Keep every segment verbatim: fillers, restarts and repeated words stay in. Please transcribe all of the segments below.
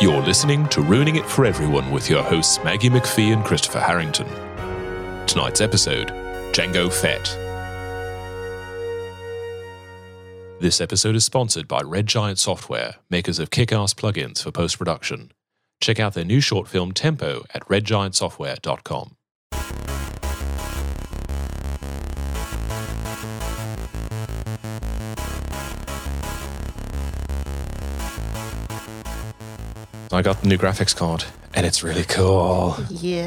You're listening to Ruining It for Everyone with your hosts Maggie McPhee and Christopher Harrington. Tonight's episode, Django Fett. This episode is sponsored by Red Giant Software, makers of kick-ass plugins for post-production. Check out their new short film Tempo at red giant software dot com. I got the new graphics card, and it's really cool.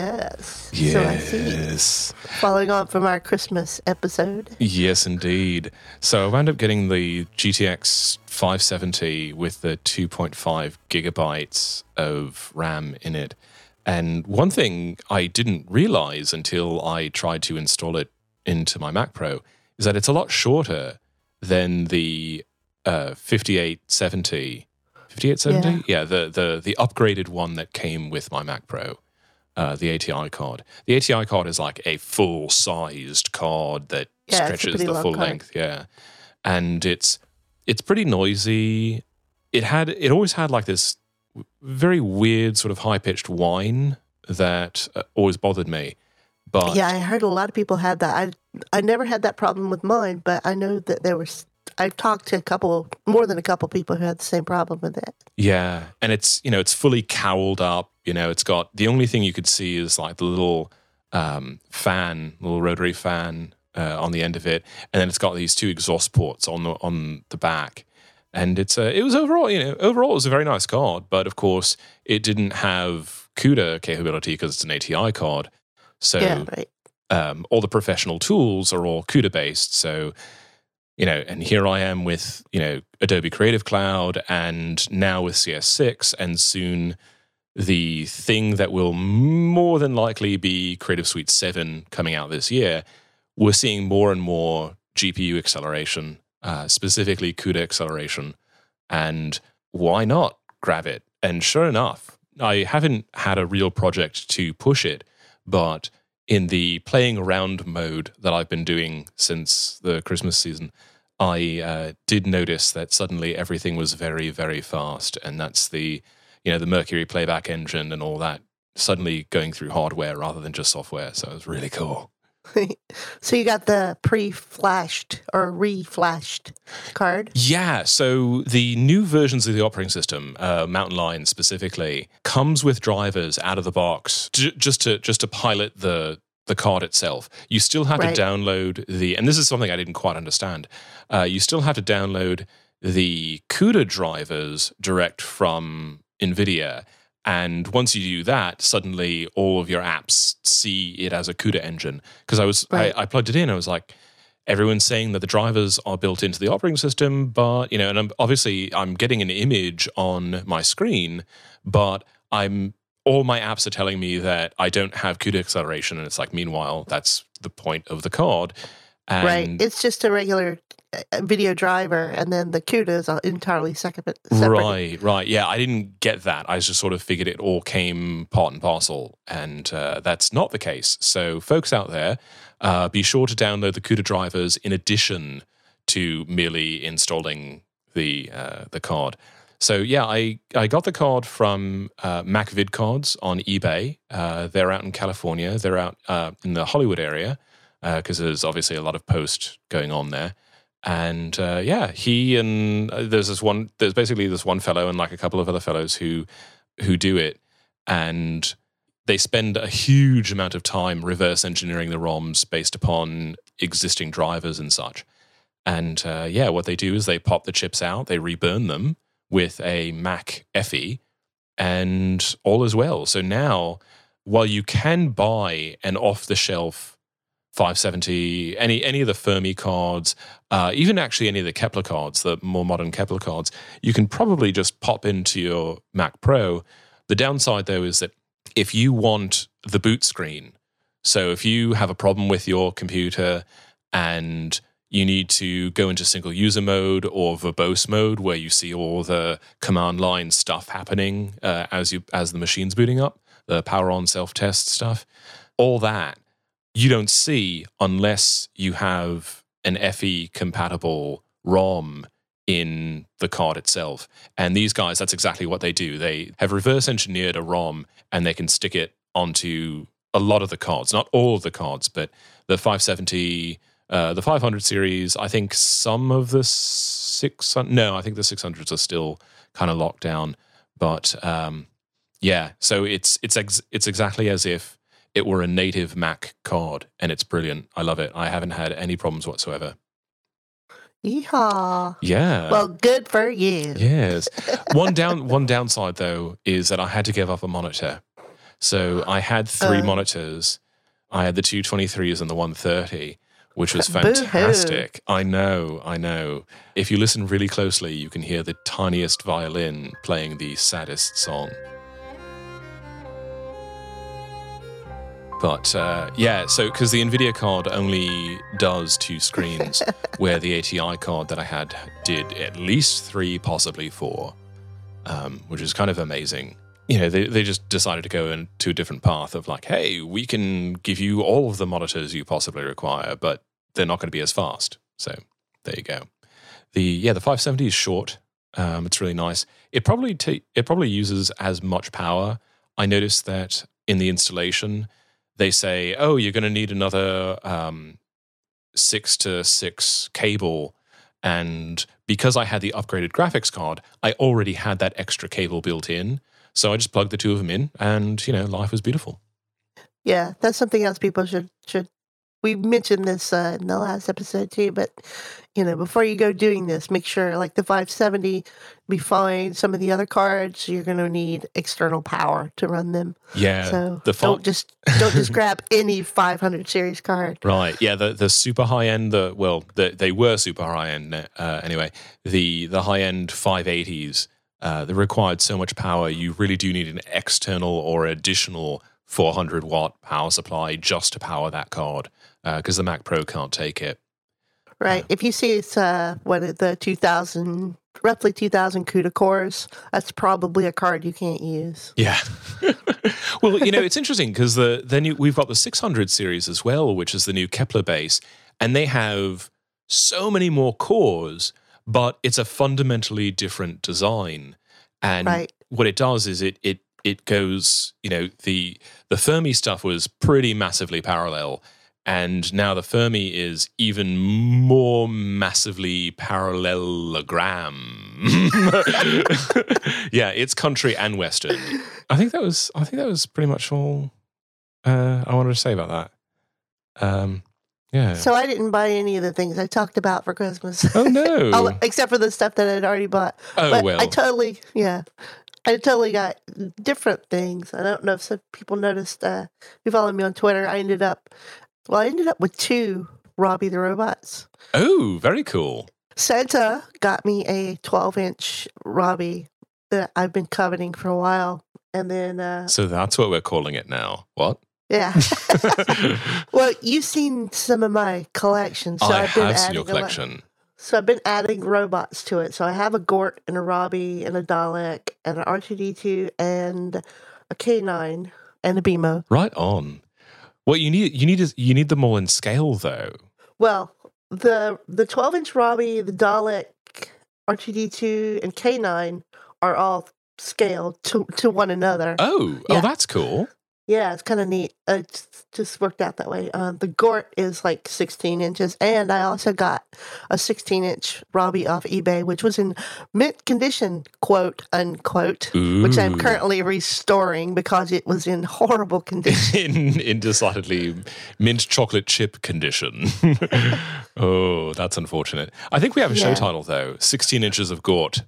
Yes. Yes. So I see. Following on from our Christmas episode. Yes, indeed. So I wound up getting the G T X five seventy with the two point five gigabytes of RAM in it. And one thing I didn't realize until I tried to install it into my Mac Pro is that it's a lot shorter than the uh, fifty-eight seventy. fifty-eight seventy? Yeah, yeah the, the, the upgraded one that came with my Mac Pro, uh, the A T I card. The A T I card is like a full-sized card that yeah, stretches the full card. length. Yeah, and it's it's pretty noisy. It had it always had like this very weird sort of high-pitched whine that uh, always bothered me. But yeah, I heard a lot of people had that. I I never had that problem with mine, but I know that there was. I've talked to a couple, more than a couple people who had the same problem with it. Yeah, and it's, you know, it's fully cowled up. You know, it's got, the only thing you could see is like the little um, fan, little rotary fan uh, on the end of it, and then it's got these two exhaust ports on the on the back. And it's a, it was overall, you know, overall it was a very nice card, but of course it didn't have CUDA capability because it's an A T I card. So yeah, right. um, all the professional tools are all CUDA based. So you know, and here I am with, you know, Adobe Creative Cloud and now with C S six and soon the thing that will more than likely be Creative Suite seven coming out this year. We're seeing more and more G P U acceleration, uh, specifically CUDA acceleration. And why not grab it? And sure enough, I haven't had a real project to push it, but in the playing around mode that I've been doing since the Christmas season, I uh, did notice that suddenly everything was very, very fast. And that's the, you know, the Mercury playback engine and all that suddenly going through hardware rather than just software. So it was really cool. So you got the pre-flashed or re-flashed card? Yeah. So the new versions of the operating system, uh, Mountain Lion specifically, comes with drivers out of the box j- just to just to pilot the the card itself. You still have right. to download the, and this is something I didn't quite understand. Uh, you still have to download the CUDA drivers direct from NVIDIA. And once you do that, suddenly all of your apps see it as a CUDA engine. Because I was, right. I, I plugged it in. I was like, everyone's saying that the drivers are built into the operating system, but you know, and I'm, obviously I'm getting an image on my screen, but I'm all my apps are telling me that I don't have CUDA acceleration, and it's like, meanwhile, that's the point of the card. And right, it's just a regular video driver, and then the CUDA is entirely separate. Right, right. Yeah, I didn't get that. I just sort of figured it all came part and parcel, and uh, that's not the case. So folks out there, uh, be sure to download the CUDA drivers in addition to merely installing the uh, the card. So yeah, I, I got the card from uh, MacVidCards on eBay. Uh, they're out in California. They're out uh, in the Hollywood area because uh, there's obviously a lot of post going on there. And uh, yeah, he and uh, there's this one. There's basically this one fellow and like a couple of other fellows who who do it, and they spend a huge amount of time reverse engineering the ROMs based upon existing drivers and such. And uh, yeah, what they do is they pop the chips out, they reburn them with a Mac F E, and all is well. So now, while you can buy an off-the-shelf five seventy, any any of the Fermi cards, uh, even actually any of the Kepler cards, the more modern Kepler cards, you can probably just pop into your Mac Pro. The downside, though, is that if you want the boot screen, so if you have a problem with your computer and you need to go into single user mode or verbose mode where you see all the command line stuff happening uh, as you as the machine's booting up, the power on self-test stuff, all that you don't see unless you have an F E compatible ROM in the card itself. And these guys, that's exactly what they do. They have reverse engineered a ROM and they can stick it onto a lot of the cards, not all of the cards, but the five seventy, uh, the five hundred series. I think some of the six hundred, no, I think the six hundreds are still kind of locked down. But um, yeah, so it's it's ex- it's exactly as if it were a native Mac card, and it's brilliant. I love it. I haven't had any problems whatsoever. Yeehaw. Yeah. Well, good for you. Yes. One down one downside though is that I had to give up a monitor. So I had three Uh. monitors. I had the two twenty-threes and the one thirty, which was Boo-hoo. fantastic. I know, I know. If you listen really closely, you can hear the tiniest violin playing the saddest song. But uh, yeah, so because the NVIDIA card only does two screens, where the A T I card that I had did at least three, possibly four, um, which is kind of amazing. You know, they, they just decided to go into a different path of like, hey, we can give you all of the monitors you possibly require, but they're not going to be as fast. So there you go. The yeah, the five seventy is short. Um, it's really nice. It probably ta- it probably uses as much power. I noticed that in the installation, they say, oh, you're going to need another um, six to six cable. And because I had the upgraded graphics card, I already had that extra cable built in. So I just plugged the two of them in and, you know, life was beautiful. Yeah, that's something else people should should. We mentioned this uh, in the last episode too, but you know, before you go doing this, make sure like the five seventy be fine. Some of the other cards, you're going to need external power to run them. Yeah. So the fa- don't just don't just grab any five hundred series card. Right. Yeah. The the super high end. The well, the, they were super high end uh, anyway. The the high end five eighties. Uh, they required so much power. You really do need an external or additional four hundred watt power supply just to power that card because uh, the Mac Pro can't take it. Right. If you see it's uh, what the two thousand, roughly two thousand CUDA cores, that's probably a card you can't use. Yeah. Well, you know, it's interesting because the then you, we've got the six hundred series as well, which is the new Kepler base, and they have so many more cores, but it's a fundamentally different design. And right. what it does is it it it goes, you know, the the Fermi stuff was pretty massively parallel. And now the Fermi is even more massively parallelogram. Yeah, it's country and Western. I think that was I think that was pretty much all uh, I wanted to say about that. Um, yeah. So I didn't buy any of the things I talked about for Christmas. Oh no! All, except for the stuff that I'd already bought. Oh but well. I totally, yeah, I totally got different things. I don't know if some people noticed. Uh, who followed me on Twitter? I ended up. Well, I ended up with two Robbie the Robots. Oh, very cool. Santa got me a twelve-inch Robbie that I've been coveting for a while. And then... Uh, so that's what we're calling it now. What? Yeah. Well, you've seen some of my collection. So I I've been have seen your adding a lot- collection. So I've been adding robots to it. So I have a Gort and a Robbie and a Dalek and an R two D two and a K nine and a BMO. Right on. Well, you need you need you need them all in scale though. Well, the the twelve inch Robbie, the Dalek, R two D two, and K nine are all scaled to, to one another. Oh, Yeah. oh, that's cool. Yeah, it's kind of neat. Uh, It's just worked out that way. Um, the Gort is like sixteen inches, and I also got a sixteen inch Robbie off eBay, which was in mint condition, quote unquote, which I'm Ooh. currently restoring because it was in horrible condition. in in decidedly mint chocolate chip condition. Oh, that's unfortunate. I think we have a show Yeah. title though: sixteen inches of Gort.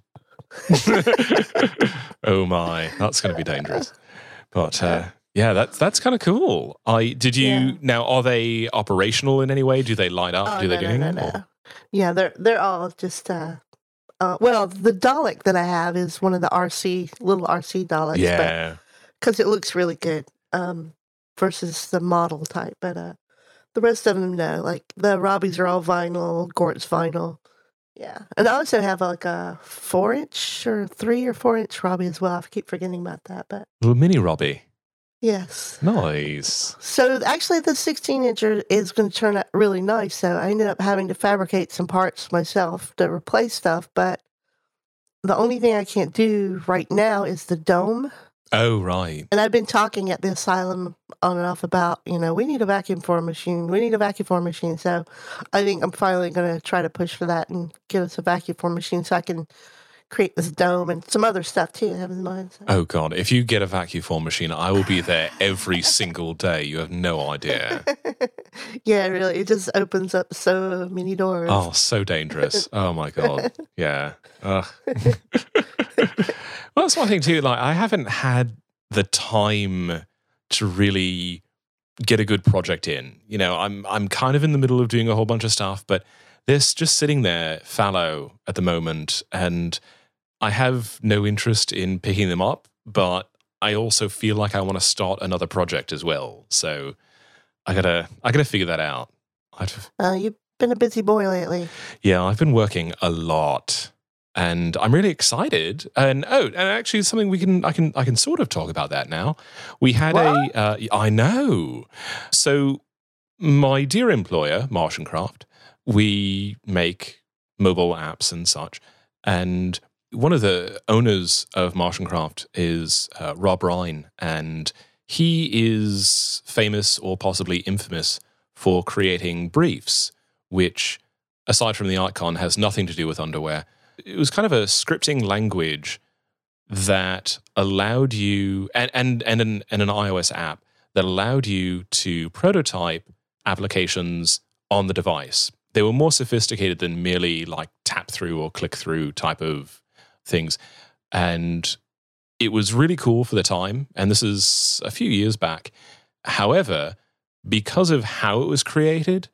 Oh my, that's going to be dangerous. But uh, yeah, that's that's kind of cool. I did you Yeah. now? Are they operational in any way? Do they light up? Oh, Do they no, do no, no, anything? no. Or- Yeah, they're they're all just. Uh, uh, well, the Dalek that I have is one of the R C little R C Daleks, Yeah. because it looks really good. Um, versus the model type, but uh, the rest of them no. Like the Robbies are all vinyl, Gort's vinyl. Yeah, and I also have like a four inch or three or four inch Robbie as well. I keep forgetting about that, but Little mini Robbie. Yes. Nice. So actually the sixteen incher is going to turn out really nice. So I ended up having to fabricate some parts myself to replace stuff. But the only thing I can't do right now is the dome. Oh, right. And I've been talking at the asylum on and off about, you know, we need a vacuum form machine. We need a vacuum form machine. So I think I'm finally going to try to push for that and get us a vacuum form machine so I can create this dome and some other stuff too I have in mind. So. Oh, God. If you get a vacuum form machine, I will be there every single day. You have no idea. Yeah, really. It just opens up so many doors. Oh, so dangerous. Oh, my God. Yeah. Ugh. Well, that's one thing too. Like, I haven't had the time to really get a good project in. You know, I'm I'm kind of in the middle of doing a whole bunch of stuff, but this just sitting there fallow at the moment, and I have no interest in picking them up. But I also feel like I want to start another project as well. So I gotta I gotta figure that out. I've, uh, you've been a busy boy lately. Yeah, I've been working a lot. And I'm really excited. And oh, and actually, something we can I can I can sort of talk about that now. We had what? a uh, I know. So my dear employer, Martian Craft, we make mobile apps and such. And one of the owners of Martian Craft is uh, Rob Ryan, and he is famous or possibly infamous for creating briefs, which, aside from the icon, has nothing to do with underwear. It was kind of a scripting language that allowed you, and and and an, and an iOS app that allowed you to prototype applications on the device. They were more sophisticated than merely like tap through or click through type of things. And it was really cool for the time. And this is a few years back. However, because of how it was created,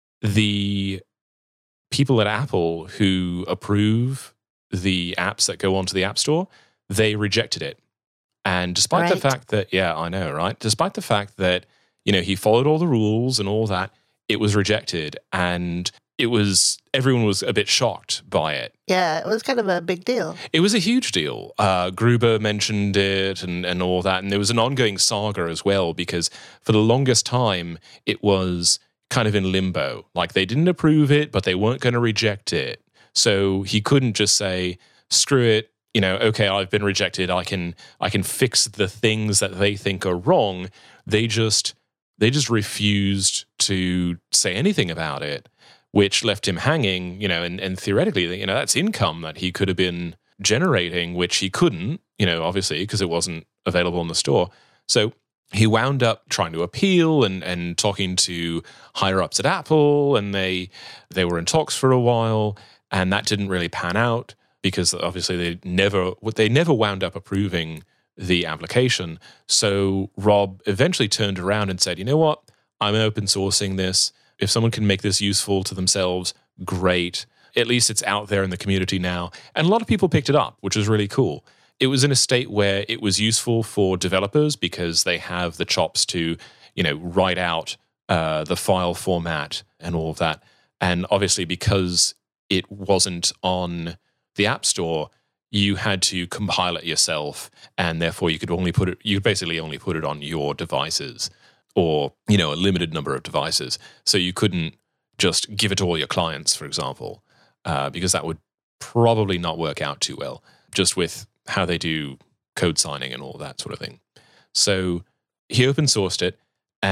the people at Apple who approve the apps that go onto the App Store, they rejected it. And despite right. the fact that, yeah, I know, right? Despite the fact that, you know, he followed all the rules and all that, it was rejected. And it was, everyone was a bit shocked by it. Yeah, it was kind of a big deal. It was a huge deal. Uh, Gruber mentioned it and, and all that. And there was an ongoing saga as well, because for the longest time, it was kind of in limbo. Like, they didn't approve it, but they weren't going to reject it. So he couldn't just say, screw it, you know, okay, I've been rejected. I can I can fix the things that they think are wrong. They just they just refused to say anything about it, which left him hanging, you know, and, and theoretically, you know, that's income that he could have been generating, which he couldn't, you know, obviously, because it wasn't available in the store. So he wound up trying to appeal and, and talking to higher ups at Apple, and they they were in talks for a while, and that didn't really pan out because obviously they never they never wound up approving the application. So Rob eventually turned around and said, you know what, I'm open sourcing this. If someone can make this useful to themselves, great. At least it's out there in the community now. And a lot of people picked it up, which was really cool. It was in a state where it was useful for developers because they have the chops to, you know, write out uh, the file format and all of that. And obviously, because it wasn't on the App Store, you had to compile it yourself, and therefore you could only put it. You basically only put it on your devices, or you know, a limited number of devices. So you couldn't just give it to all your clients, for example, uh, because that would probably not work out too well. Just with how they do code signing and all that sort of thing. So he open sourced it,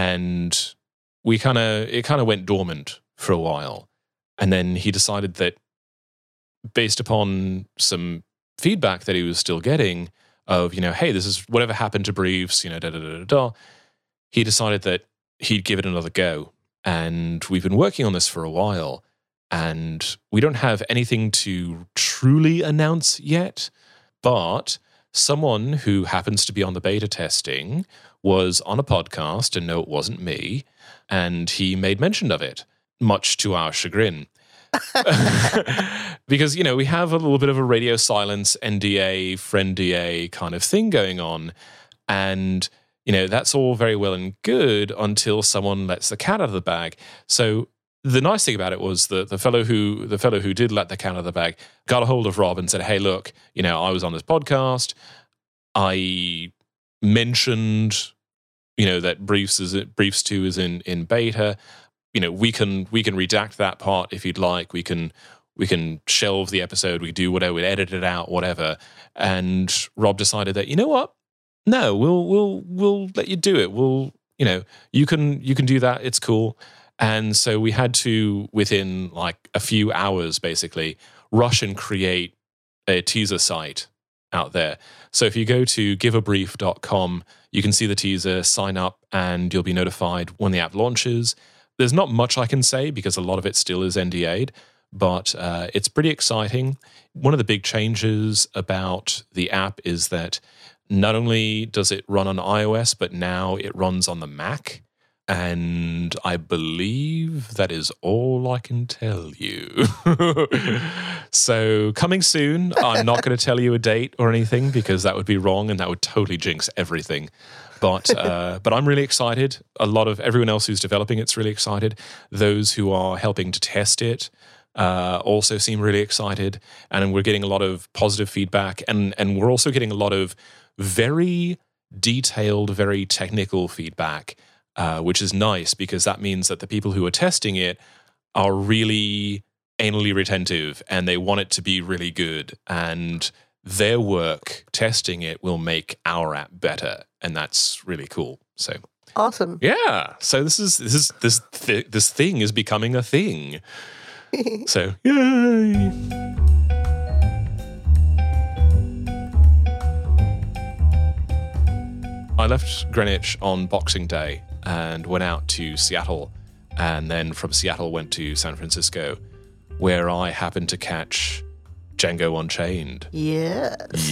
and we kind of it kind of went dormant for a while, and then he decided that based upon some feedback that he was still getting of, you know, hey, this is whatever happened to briefs, you know, da da da da da. He decided that he'd give it another go, and we've been working on this for a while, and we don't have anything to truly announce yet. But someone who happens to be on the beta testing was on a podcast, and no, it wasn't me, and he made mention of it, much to our chagrin. Because, you know, we have a little bit of a radio silence, N D A, friend D A kind of thing going on. And, you know, that's all very well and good until someone lets the cat out of the bag. So the nice thing about it was that the fellow who the fellow who did let the cat out of the bag got a hold of Rob and said, hey, look, you know, I was on this podcast. I mentioned you know, that Briefs is Briefs two is in in beta. You know, we can we can redact that part if you'd like. We can we can shelve the episode. We do whatever. We edit it out, whatever. And Rob decided that, you know what? No, we'll we'll we'll let you do it. We'll you know you can you can do that. It's cool. And so we had to, within like a few hours, basically rush and create a teaser site out there. So if you go to give a brief dot com, you can see the teaser, sign up, and you'll be notified when the app launches. There's not much I can say because a lot of it still is N D A'd, but uh, it's pretty exciting. One of the big changes about the app is that not only does it run on iOS, but now it runs on the Mac. And I believe that is all I can tell you. So coming soon. I'm not going to tell you a date or anything because that would be wrong and that would totally jinx everything. But uh, but I'm really excited. A lot of everyone else who's developing it's really excited. Those who are helping to test it uh, also seem really excited. And we're getting a lot of positive feedback. And, and we're also getting a lot of very detailed, very technical feedback. Uh, which is nice because that means that the people who are testing it are really anally retentive and they want it to be really good. And their work testing it will make our app better, and that's really cool. So awesome. Yeah. So this is this is this th- this thing is becoming a thing. So yay. I left Greenwich on Boxing Day and went out to Seattle, and then from Seattle went to San Francisco, where I happened to catch Django Unchained. Yes.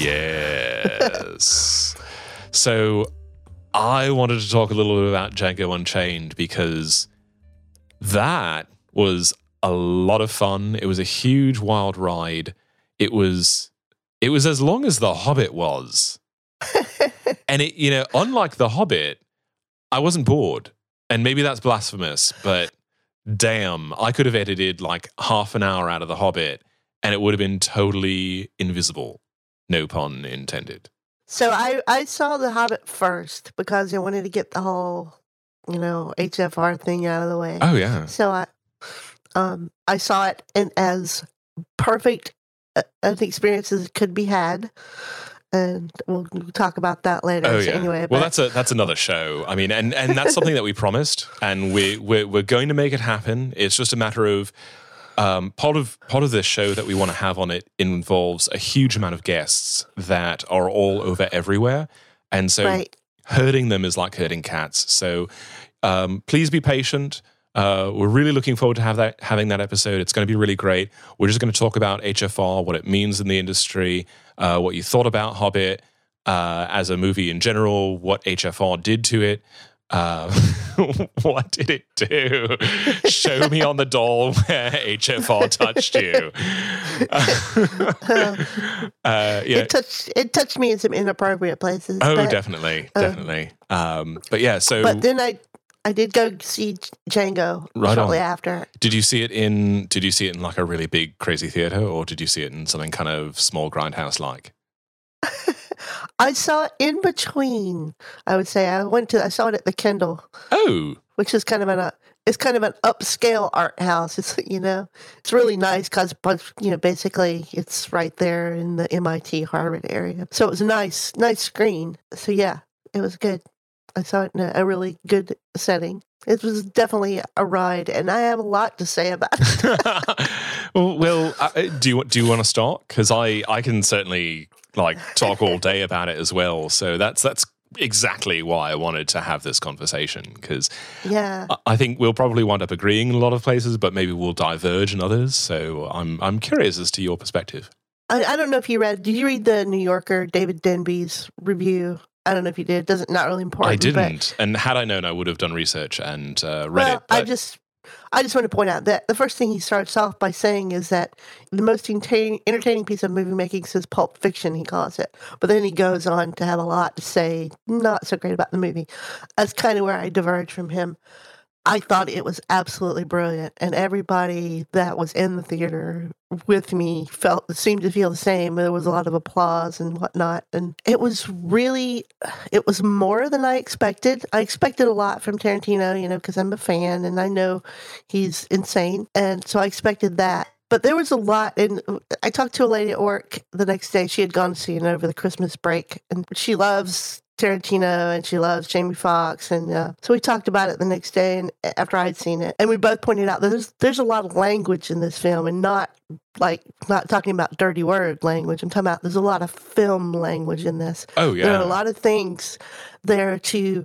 Yes. So I wanted to talk a little bit about Django Unchained because that was a lot of fun. It was a huge wild ride. It was it was as long as The Hobbit was. And it, you know, unlike The Hobbit, I wasn't bored. And maybe that's blasphemous, but damn, I could have edited like half an hour out of The Hobbit and it would have been totally invisible. No pun intended. So I, I saw The Hobbit first because I wanted to get the whole, you know, H F R thing out of the way. Oh, yeah. So I um I saw it in as perfect uh, an experience as it could be had. And we'll talk about that later. Oh, so yeah. Anyway, well, but, that's a that's another show. I mean, and, and that's something that we promised, and we we're, we're going to make it happen. It's just a matter of um, part of part of this show that we want to have on it involves a huge amount of guests that are all over everywhere, and so right. herding them is like herding cats. So um, please be patient. Uh, we're really looking forward to have that having that episode. It's going to be really great. We're just going to talk about H F R, what it means in the industry, uh, what you thought about Hobbit uh, as a movie in general, what H F R did to it. Uh, what did it do? Show me on the doll where H F R touched you. uh, yeah. It touched it touched me in some inappropriate places. Oh, but, definitely, uh, definitely. Um, but yeah, so but then I I did go see Django Right shortly on. after. Did you see it in? Did you see it in like a really big, crazy theater, or did you see it in something kind of small grindhouse like? I saw it in between. I would say I went to. I saw it at the Kendall, Oh, which is kind of an. Uh, it's kind of an upscale art house. It's you know, it's really nice because you know basically it's right there in the M I T Harvard area. So it was a nice, nice screen. So yeah, it was good. I saw it in a, a really good setting. It was definitely a ride, and I have a lot to say about it. well, well uh, do you do you want to start? Because I I can certainly like talk all day about it as well. So that's that's exactly why I wanted to have this conversation, because yeah, I, I think we'll probably wind up agreeing in a lot of places, but maybe we'll diverge in others. So I'm I'm curious as to your perspective. I, I don't know if you read. Did you read the New Yorker David Denby's review? I don't know if you did. It doesn't not really important. I didn't, but, and had I known, I would have done research and uh, read well, it. But I just, I just want to point out that the first thing he starts off by saying is that the most entertaining, entertaining piece of movie making is Pulp Fiction. He calls it, but then he goes on to have a lot to say not so great about the movie. That's kind of where I diverge from him. I thought it was absolutely brilliant, and everybody that was in the theater with me felt seemed to feel the same. There was a lot of applause and whatnot, and it was really, it was more than I expected. I expected a lot from Tarantino, you know, because I'm a fan and I know he's insane, and so I expected that. But there was a lot, and I talked to a lady at work the next day. She had gone to see it over the Christmas break, and she loves Tarantino and she loves Jamie Foxx, and uh, so we talked about it the next day and after I'd seen it, and we both pointed out that there's there's a lot of language in this film, and not like not talking about dirty word language. I'm talking about there's a lot of film language in this. Oh yeah, there are a lot of things there to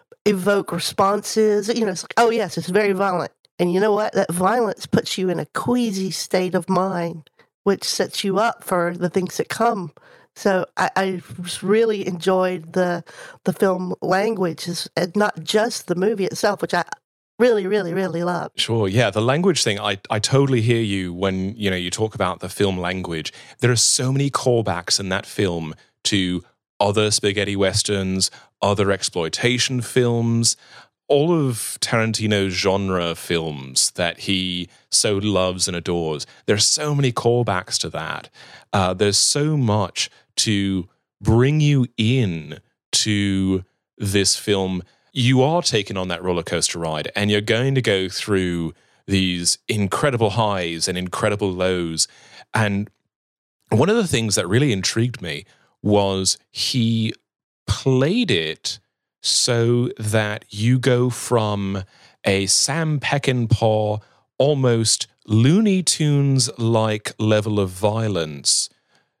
evoke responses. You know, it's like, oh yes, it's very violent, and you know what? That violence puts you in a queasy state of mind, which sets you up for the things that come. So I, I really enjoyed the the film language, and not just the movie itself, which I really, really, really love. Sure, yeah, the language thing, I, I totally hear you when, you know, you talk about the film language. There are so many callbacks in that film to other spaghetti westerns, other exploitation films, all of Tarantino's genre films that he so loves and adores. There are so many callbacks to that. Uh, there's so much to bring you in to this film. You are taken on that roller coaster ride, and you're going to go through these incredible highs and incredible lows. And one of the things that really intrigued me was he played it so that you go from a Sam Peckinpah, almost Looney Tunes-like level of violence,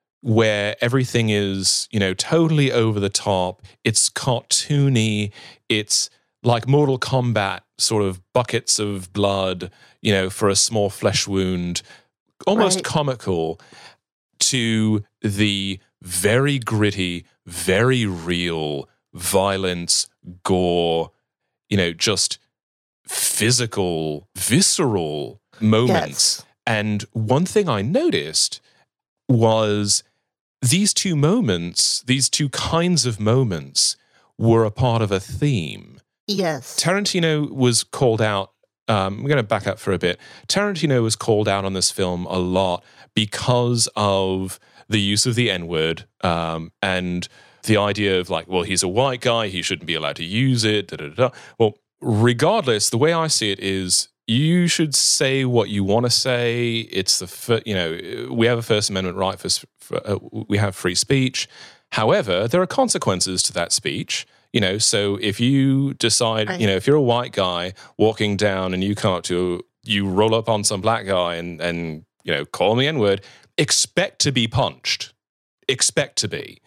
where everything is, you know, totally over the top. It's cartoony. It's like Mortal Kombat, sort of buckets of blood, you know, for a small flesh wound, almost Right. comical, to the very gritty, very real violence, gore, you know, just physical, visceral moments. Yes. And one thing I noticed was these two moments, these two kinds of moments, were a part of a theme. Yes. Tarantino was called out. Um, I'm going to back up for a bit. Tarantino was called out on this film a lot because of the use of the N-word, um, and the idea of like, well, he's a white guy, he shouldn't be allowed to use it. Da, da, da. Well, regardless, the way I see it is, you should say what you want to say. It's the fir- you know, we have a First Amendment right for, for uh, we have free speech. However, there are consequences to that speech. You know, so if you decide, Right. you know, if you're a white guy walking down and you come up to, you roll up on some black guy and and you know, call him the N-word, expect to be punched. Expect to be,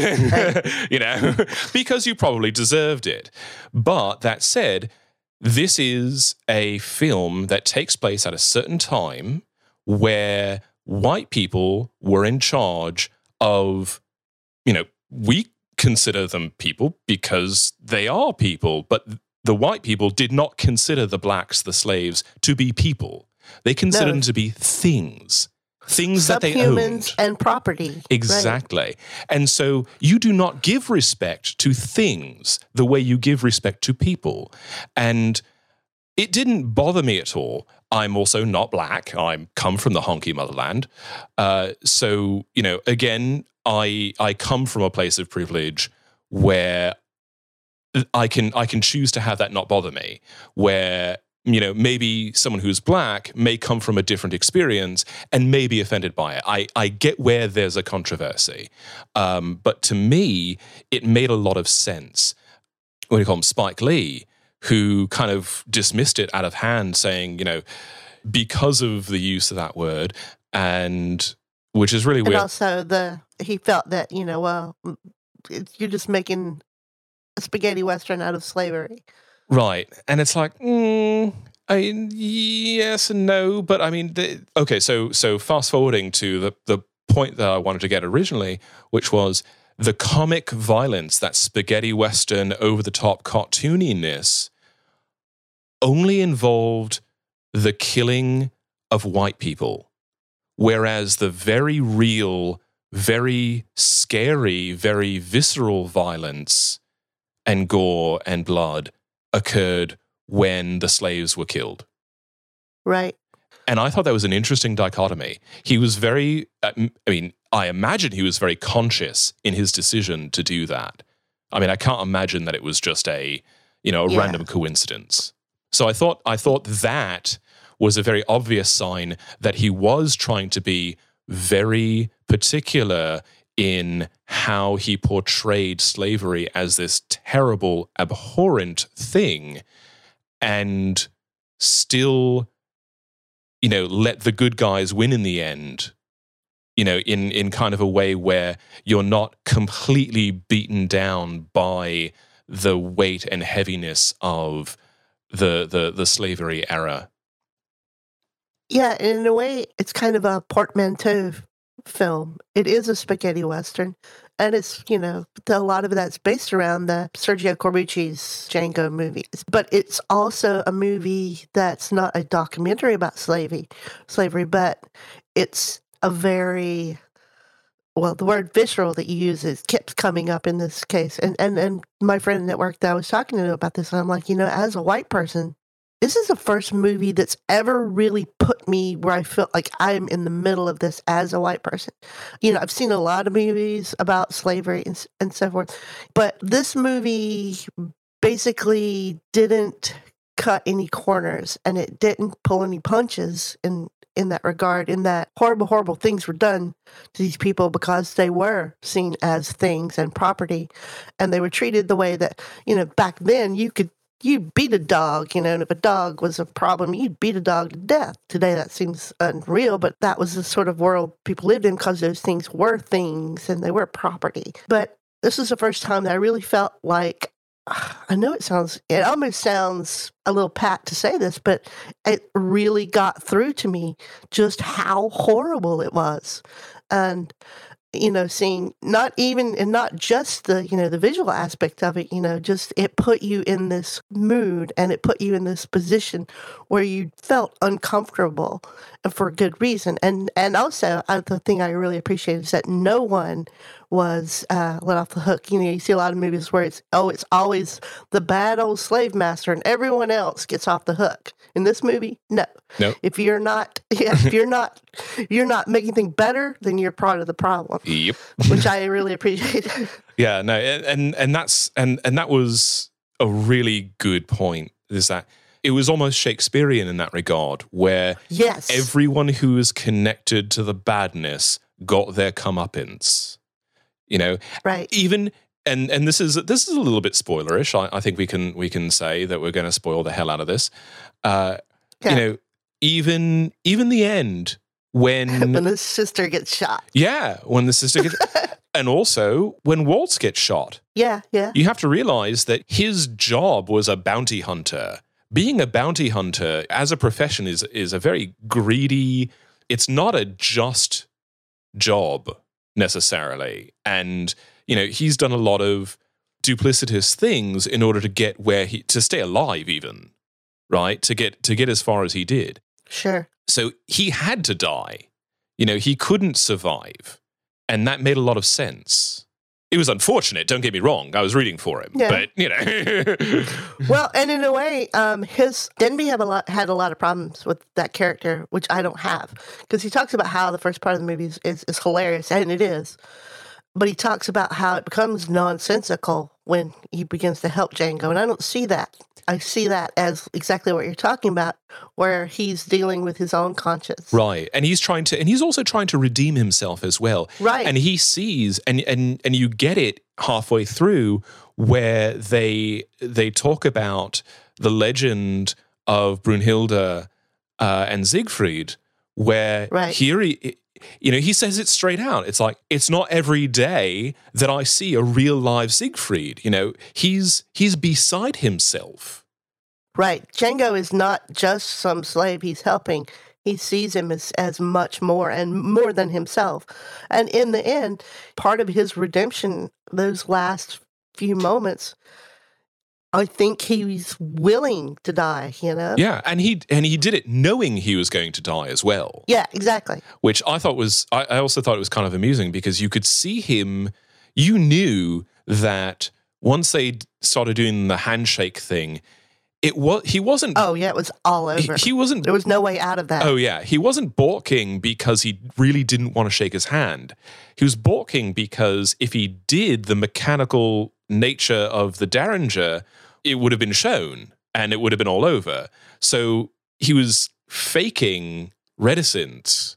you know, because you probably deserved it. But that said, this is a film that takes place at a certain time where white people were in charge of, you know, we consider them people because they are people, but the white people did not consider the blacks, the slaves, to be people. They considered No. them to be things. Things that they owned. Subhumans and property. Exactly. Right. And so you do not give respect to things the way you give respect to people. And it didn't bother me at all. I'm also not black. I come from the honky motherland. Uh, so, you know, again, I I come from a place of privilege where I can I can choose to have that not bother me, where, you know, maybe someone who's black may come from a different experience and may be offended by it. I, I get where there's a controversy. Um, but to me, it made a lot of sense. What do you call him? Spike Lee, who kind of dismissed it out of hand, saying, you know, because of the use of that word, and which is really And weird. also the he felt that, you know, well, it's, you're just making a spaghetti western out of slavery. Right. And it's like, mm, I mean, yes and no, but I mean, the, okay, so so fast forwarding to the, the point that I wanted to get originally, which was the comic violence, that spaghetti western, over-the-top cartooniness, only involved the killing of white people, whereas the very real, very scary, very visceral violence and gore and blood occurred when the slaves were killed. Right. And I thought that was an interesting dichotomy. He was very, I mean, I imagine he was very conscious in his decision to do that. I mean, I can't imagine that it was just a, you know, a Yeah. random coincidence. So I thought, I thought that was a very obvious sign that he was trying to be very particular in how he portrayed slavery as this terrible, abhorrent thing, and still, you know, let the good guys win in the end, you know, in, in kind of a way where you're not completely beaten down by the weight and heaviness of the the, the slavery era. Yeah, and in a way, it's kind of a portmanteau film. It is a spaghetti western, and it's, you know, a lot of that's based around the Sergio Corbucci's Django movies. But it's also a movie that's not a documentary about slavery, slavery, but it's a very, well, the word visceral that you use is kept coming up in this case. And and and my friend at work that I was talking to about this, and I'm like, you know, as a white person, this is the first movie that's ever really put me where I feel like I'm in the middle of this as a white person. You know, I've seen a lot of movies about slavery and, and so forth, but this movie basically didn't cut any corners, and it didn't pull any punches in, in that regard, in that horrible, horrible things were done to these people because they were seen as things and property, and they were treated the way that, you know, back then you could you beat a dog, you know, and if a dog was a problem, you'd beat a dog to death. Today that seems unreal, but that was the sort of world people lived in because those things were things and they were property. But this is the first time that I really felt like, I know it sounds, it almost sounds a little pat to say this, but it really got through to me just how horrible it was. And you know, seeing not even, and not just the, you know, the visual aspect of it, you know, just it put you in this mood and it put you in this position where you felt uncomfortable for a good reason. And, and also, uh, the thing I really appreciate is that no one was uh, let off the hook. You know, you see a lot of movies where it's, oh, it's always the bad old slave master and everyone else gets off the hook. In this movie, no. No. If you're not, yeah, if you're not, you're not making things better, then you're part of the problem. Yep. Which I really appreciate. Yeah, no, and and that's and and that was a really good point. Is that it was almost Shakespearean in that regard, where yes, everyone who is connected to the badness got their comeuppance. You know, right? Even and and this is this is a little bit spoilerish. I, I think we can we can say that we're going to spoil the hell out of this. Uh, yeah. You know, even even the end when when the sister gets shot. Yeah, when the sister gets, and also when Waltz gets shot. Yeah, yeah. You have to realize that his job was a bounty hunter. Being a bounty hunter as a profession is is a very greedy. It's not a just job necessarily, and you know he's done a lot of duplicitous things in order to get where he to stay alive, even right to get to get as far as he did. Sure. So he had to die. You know, he couldn't survive, and that made a lot of sense. It was unfortunate, don't get me wrong. I was rooting for him, yeah. but you know. Well, and in a way, um, his Denby have a lot had a lot of problems with that character, which I don't have, because he talks about how the first part of the movie is, is, is hilarious, and it is. But he talks about how it becomes nonsensical when he begins to help Django, and I don't see that. I see that as exactly what you're talking about, where he's dealing with his own conscience. Right. And he's trying to, and he's also trying to redeem himself as well. Right. And he sees, and and and you get it halfway through where they they talk about the legend of Brunhilde uh, and Siegfried, where right. here he, you know, he says it straight out. It's like, it's not every day that I see a real live Siegfried. You know, he's he's beside himself. Right. Django is not just some slave he's helping. He sees him as, as much more and more than himself. And in the end, part of his redemption, those last few moments, I think he's willing to die, you know? Yeah, and he and he did it knowing he was going to die as well. Yeah, exactly. Which I thought was, I, I also thought it was kind of amusing because you could see him, you knew that once they started doing the handshake thing, it was he wasn't. Oh yeah, it was all over. He, he wasn't. There was no way out of that. Oh yeah, he wasn't balking because he really didn't want to shake his hand. He was balking because if he did, the mechanical nature of the Derringer, it would have been shown and it would have been all over. So he was faking reticence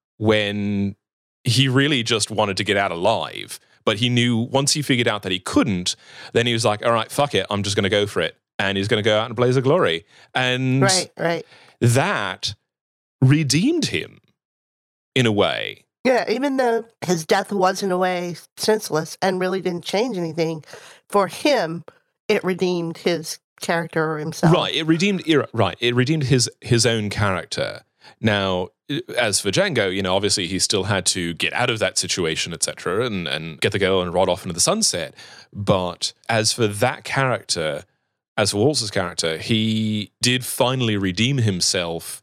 when he really just wanted to get out alive. But he knew once he figured out that he couldn't, then he was like, all right, fuck it, I'm just going to go for it. And he's going to go out in a blaze of glory. And right, right. that redeemed him in a way. Yeah, even though his death was in a way senseless and really didn't change anything, for him, it redeemed his character or himself. Right, it redeemed right, it redeemed his his own character. Now, as for Django, you know, obviously he still had to get out of that situation, et cetera, and, and get the girl and ride off into the sunset. But as for that character, as for Waltz's character, he did finally redeem himself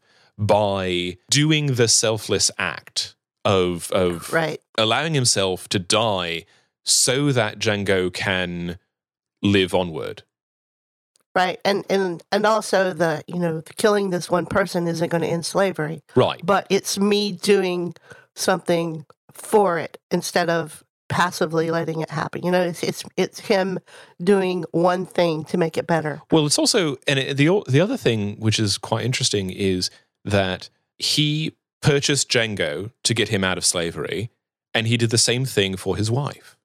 by doing the selfless act of of right. allowing himself to die so that Django can live onward. Right, and and and also the you know the killing this one person isn't going to end slavery, right? But it's me doing something for it instead of passively letting it happen. You know, it's it's it's him doing one thing to make it better. Well, it's also and it, the the other thing which is quite interesting is that he purchased Django to get him out of slavery, and he did the same thing for his wife,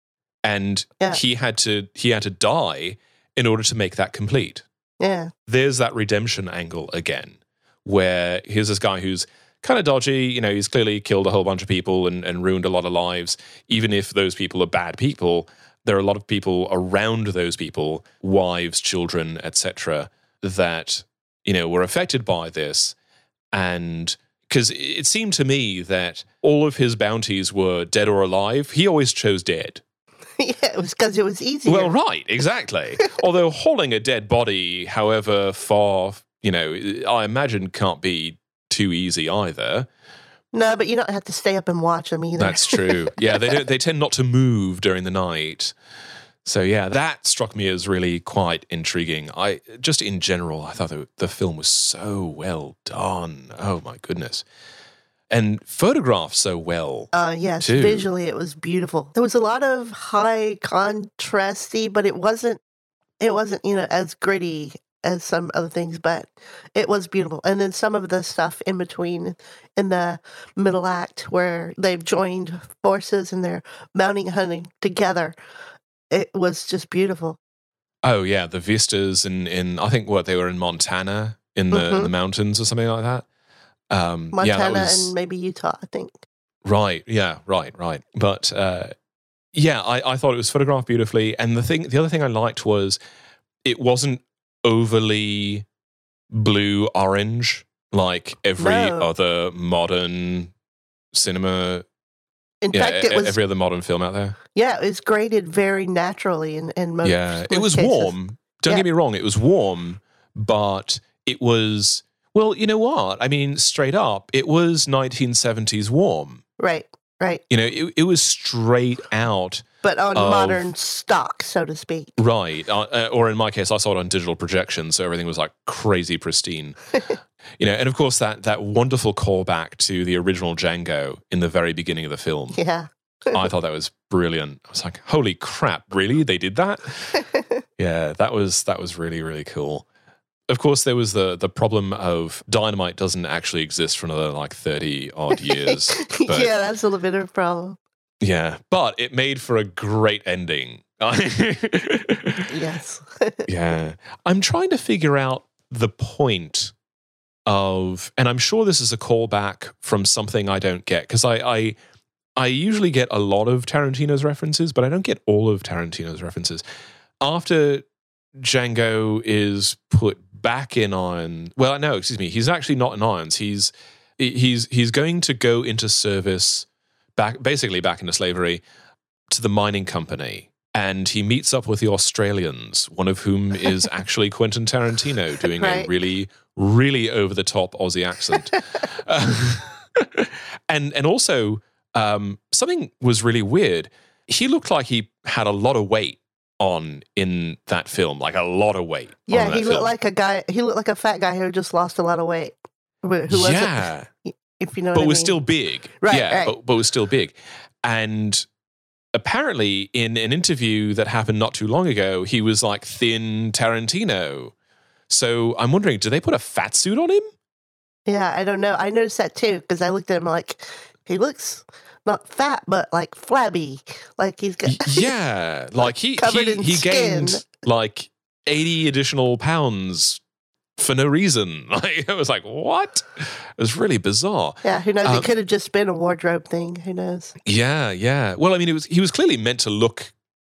and yeah. he had to he had to die in order to make that complete. Yeah. There's that redemption angle again, where here's this guy who's kind of dodgy, you know, he's clearly killed a whole bunch of people and, and ruined a lot of lives. Even if those people are bad people, there are a lot of people around those people, wives, children, et cetera, that, you know, were affected by this. And because it seemed to me that all of his bounties were dead or alive, he always chose dead. Yeah, it was because it was easier. Well, right, exactly. Although hauling a dead body, however far, you know, I imagine can't be too easy either. No, but you don't have to stay up and watch them either. That's true. Yeah, they don't, they tend not to move during the night. So yeah, that struck me as really quite intriguing. I just in general, I thought the, the film was so well done. Oh my goodness. And photographed so well. Uh, yes, too. Visually it was beautiful. There was a lot of high contrasty, but it wasn't, it wasn't, you know, as gritty as some other things, but it was beautiful. And then some of the stuff in between, in the middle act, where they've joined forces and they're mounting hunting together, it was just beautiful. Oh yeah, the vistas in, in I think what they were in Montana in the, mm-hmm. in the mountains or something like that. Um, Montana yeah, was, and maybe Utah, I think. Right, yeah, right, right. But uh, yeah, I, I thought it was photographed beautifully. And the thing, the other thing I liked was it wasn't overly blue orange like every no. other modern cinema. In yeah, fact, it was every other modern film out there. Yeah, it was graded very naturally in, in most. Yeah, most it was cases. warm. Don't yeah. get me wrong, it was warm, but it was. Well, you know what? I mean, straight up, it was nineteen seventies warm. Right, right. You know, it, it was straight out. But on of, modern stock, so to speak. Right. Uh, or in my case, I saw it on digital projection, so everything was like crazy pristine. You know, and of course, that that wonderful callback to the original Django in the very beginning of the film. Yeah. I thought that was brilliant. I was like, holy crap, really? They did that? Yeah, that was that was really, really cool. Of course, there was the the problem of Dynamite doesn't actually exist for another like thirty odd years. But, yeah, that's a little bit of a problem. Yeah, but it made for a great ending. Yes. Yeah. I'm trying to figure out the point of, and I'm sure this is a callback from something I don't get, because I, I I usually get a lot of Tarantino's references, but I don't get all of Tarantino's references. After Django is put back in irons. Well, no, excuse me. He's actually not in irons. He's he's he's going to go into service back, basically back into slavery, to the mining company, and he meets up with the Australians, one of whom is actually Quentin Tarantino doing right. a really, really over the top Aussie accent, uh, and and also um, something was really weird. He looked like he had a lot of weight on in that film, like a lot of weight. Yeah, on that he looked film. like a guy. He looked like a fat guy who just lost a lot of weight. Who wasn't, yeah, if you know, but what I was mean. still big. Right, yeah, right. But, but was still big. And apparently, in an interview that happened not too long ago, he was like thin Tarantino. So I'm wondering, do they put a fat suit on him? Yeah, I don't know. I noticed that too because I looked at him like he looks not fat, but like flabby. Like he's got Yeah, like he Covered he, in he skin. gained like eighty additional pounds for no reason. Like it was like, what? It was really bizarre. yeah. Who knows? Um, it could have just been a wardrobe thing. Who knows? Yeah, yeah. Well, I mean, it was he was clearly meant to look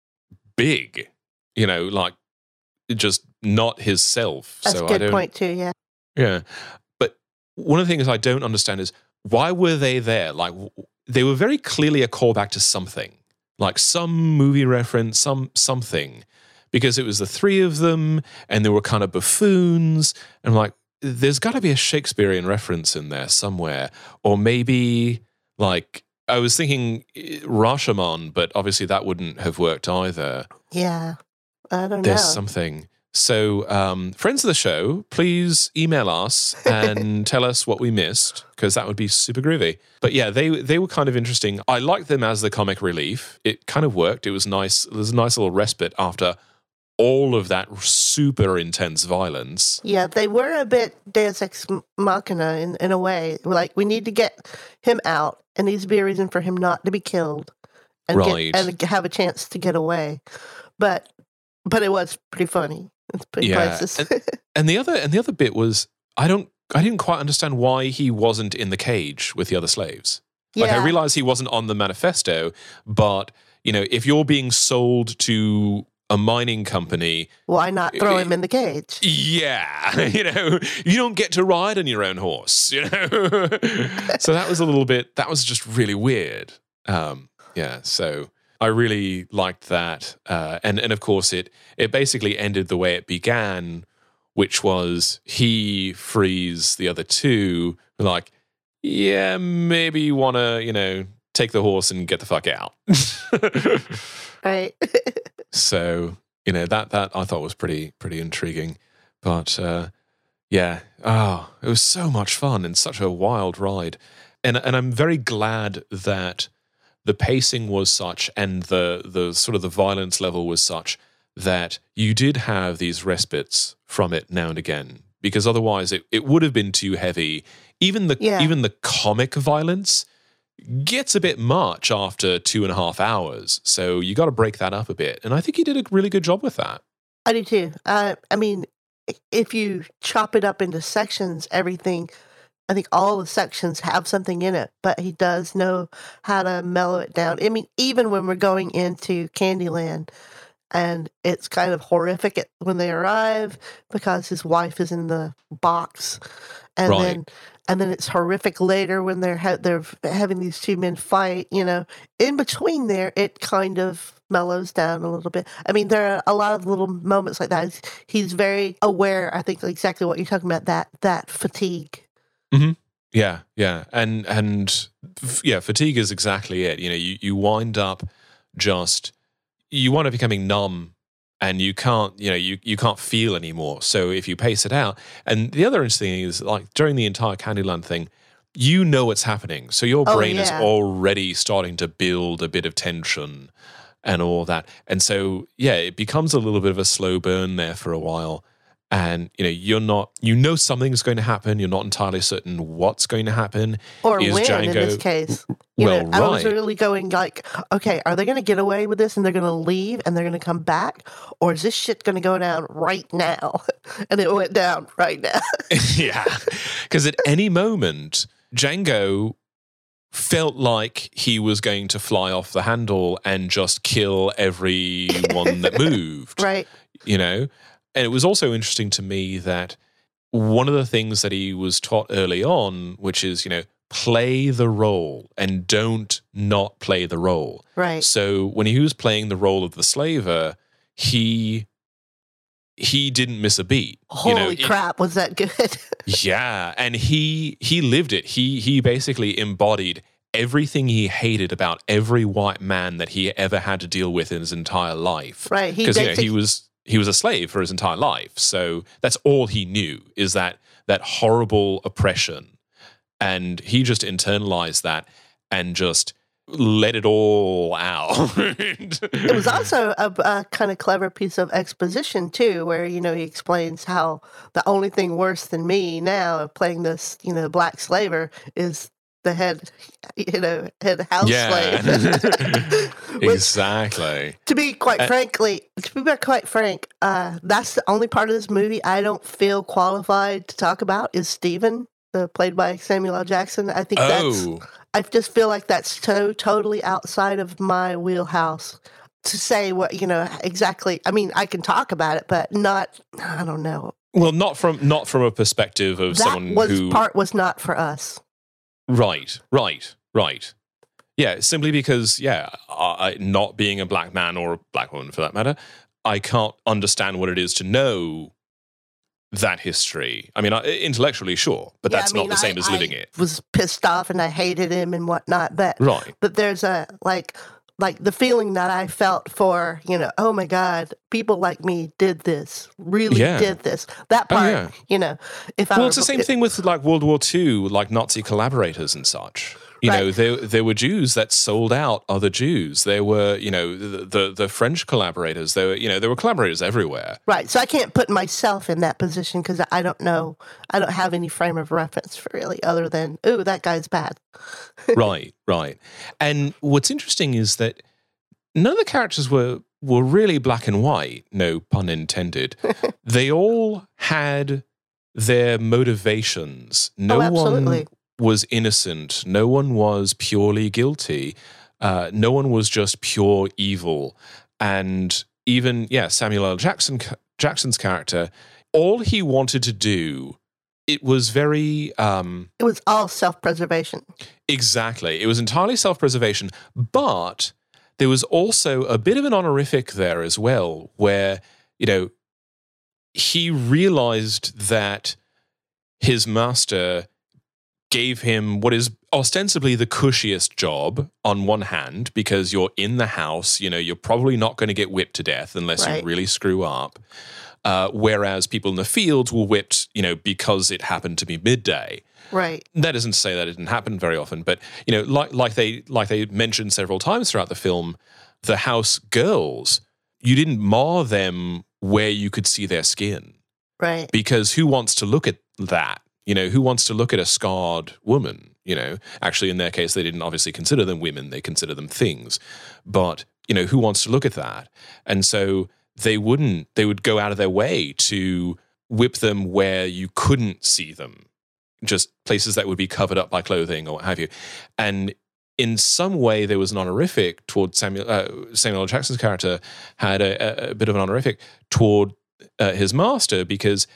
big, you know, like just not his self. That's so a I good don't, point too. Yeah. Yeah, but one of the things I don't understand is why were they there? Like w- they were very clearly a callback to something, like some movie reference, some something, because it was the three of them and they were kind of buffoons. And I'm like, there's got to be a Shakespearean reference in there somewhere, or maybe like I was thinking eh, Rashomon, but obviously that wouldn't have worked either. Yeah. I don't There's know. something. So, um, friends of the show, please email us and tell us what we missed, because that would be super groovy. But yeah, they they were kind of interesting. I liked them as the comic relief. It kind of worked. It was nice. There was a nice little respite after all of that super intense violence. Yeah, they were a bit Deus Ex Machina in, in a way. Like, we need to get him out. It needs to be a reason for him not to be killed and, Right. get, and have a chance to get away. But but it was pretty funny. It's pretty Yeah, priceless. And the other and the other bit was I don't I didn't quite understand why he wasn't in the cage with the other slaves. Like I Yeah. realized he wasn't on the manifesto, but you know, if you're being sold to a mining company, Why not throw him in the cage? yeah, you know, you don't get to ride on your own horse, you know. So that was a little bit. That was just really weird. Um, yeah, so I really liked that, uh, and and of course it it basically ended the way it began, which was he frees the other two, like, yeah, maybe you want to, you know, take the horse and get the fuck out. Right. So, you know, that that I thought was pretty pretty intriguing. But uh, yeah, oh, it was so much fun and such a wild ride. And and I'm very glad that the pacing was such and the the sort of the violence level was such that you did have these respites from it now and again. Because otherwise it, it would have been too heavy. Even the Yeah. even the comic violence gets a bit much after two and a half hours. So you got to break that up a bit. And I think he did a really good job with that. I do too. Uh, I mean, i- if you chop it up into sections, everything, I think all the sections have something in it, but he does know how to mellow it down. I mean, even when we're going into Candyland and it's kind of horrific at, when they arrive because his wife is in the box, and Right. then and then it's horrific later when they're ha- they're having these two men fight. You know, in between there, it kind of mellows down a little bit. I mean, there are a lot of little moments like that. He's, he's very aware. I think exactly what you're talking about, that that fatigue. Yeah, yeah. And and f- yeah, fatigue is exactly it. You know, you, you wind up just you wind up becoming numb and you can't, you know, you, you can't feel anymore. So if you pace it out, and the other interesting thing is like during the entire Candyland thing, you know what's happening. So your Oh, brain is yeah. already starting to build a bit of tension and all that. And so, yeah, it becomes a little bit of a slow burn there for a while. And, you know, you're not, you know, something's going to happen. You're not entirely certain what's going to happen. Or Is when in Django- this case. You Well, know, I was right. really going like, okay, are they going to get away with this and they're going to leave and they're going to come back? Or is this shit going to go down right now? And it went down right now. Yeah. Because at any moment, Django felt like he was going to fly off the handle and just kill everyone that moved. Right. You know? And it was also interesting to me that one of the things that he was taught early on, which is, you know, play the role and don't not play the role. Right. So when he was playing the role of the slaver, he he didn't miss a beat. Holy you know, it- crap, was that good? yeah, and he he lived it. He he basically embodied everything he hated about every white man that he ever had to deal with in his entire life. Right. He Because you know, basically- he was he was a slave for his entire life. So that's all he knew, is that that horrible oppression. And he just internalized that and just let it all out. It was also a, a kind of clever piece of exposition too, where you know he explains how the only thing worse than me now playing this, you know, black slaver is the head, you know, head house Yeah. slave. Which, Exactly. to be quite Uh, frankly, to be quite frank, uh, that's the only part of this movie I don't feel qualified to talk about is Stephen, the played by Samuel L. Jackson. I think that's. Oh, I just feel like that's so totally outside of my wheelhouse to say what, you know, exactly. I mean, I can talk about it, but not, I don't know. well, not from not from a perspective of That someone was who part was not for us. Right, right, right. Yeah, simply because, yeah, I, not being a black man or a black woman for that matter, I can't understand what it is to know that history. I mean, I, intellectually, sure, but Yeah, that's I mean, not the same I- as living I it. was pissed off and I hated him and whatnot, but Right. but there's a like like the feeling that I felt for, you know, oh my God, people like me did this, really Yeah. did this. That Oh, part, yeah. you know, if I Well, were- it's the same thing with like World War Two, like Nazi collaborators and such. You know, Right. there there were Jews that sold out other Jews. There were, you know, the the, the French collaborators. There were, you know, there were collaborators everywhere. Right. So I can't put myself in that position because I don't know. I don't have any frame of reference for really other than, ooh, that guy's bad. Right, right. And what's interesting is that none of the characters were were really black and white, no pun intended. They all had their motivations. No Oh, absolutely. one was innocent. No one was purely guilty. Uh, no one was just pure evil. And even, yeah, Samuel L. Jackson Jackson's character, all he wanted to do, it was very um, It was all self preservation. exactly. It was entirely self-preservation, but there was also a bit of an honorific there as well, where, you know, he realized that his master gave him what is ostensibly the cushiest job on one hand, because you're in the house, you know, you're probably not going to get whipped to death unless Right. you really screw up. Uh, whereas people in the fields were whipped, you know, because it happened to be midday. Right. That isn't to say that it didn't happen very often, but you know, like like they like they mentioned several times throughout the film, the house girls, you didn't mar them where you could see their skin, Right. because who wants to look at that? You know, who wants to look at a scarred woman? You know, actually, in their case, they didn't obviously consider them women; they consider them things. But you know, who wants to look at that? And so they wouldn't. They would go out of their way to whip them where you couldn't see them, just places that would be covered up by clothing or what have you. And in some way, there was an honorific toward Samuel, uh, Samuel L. Jackson's character had a, a, a bit of an honorific toward uh, his master, because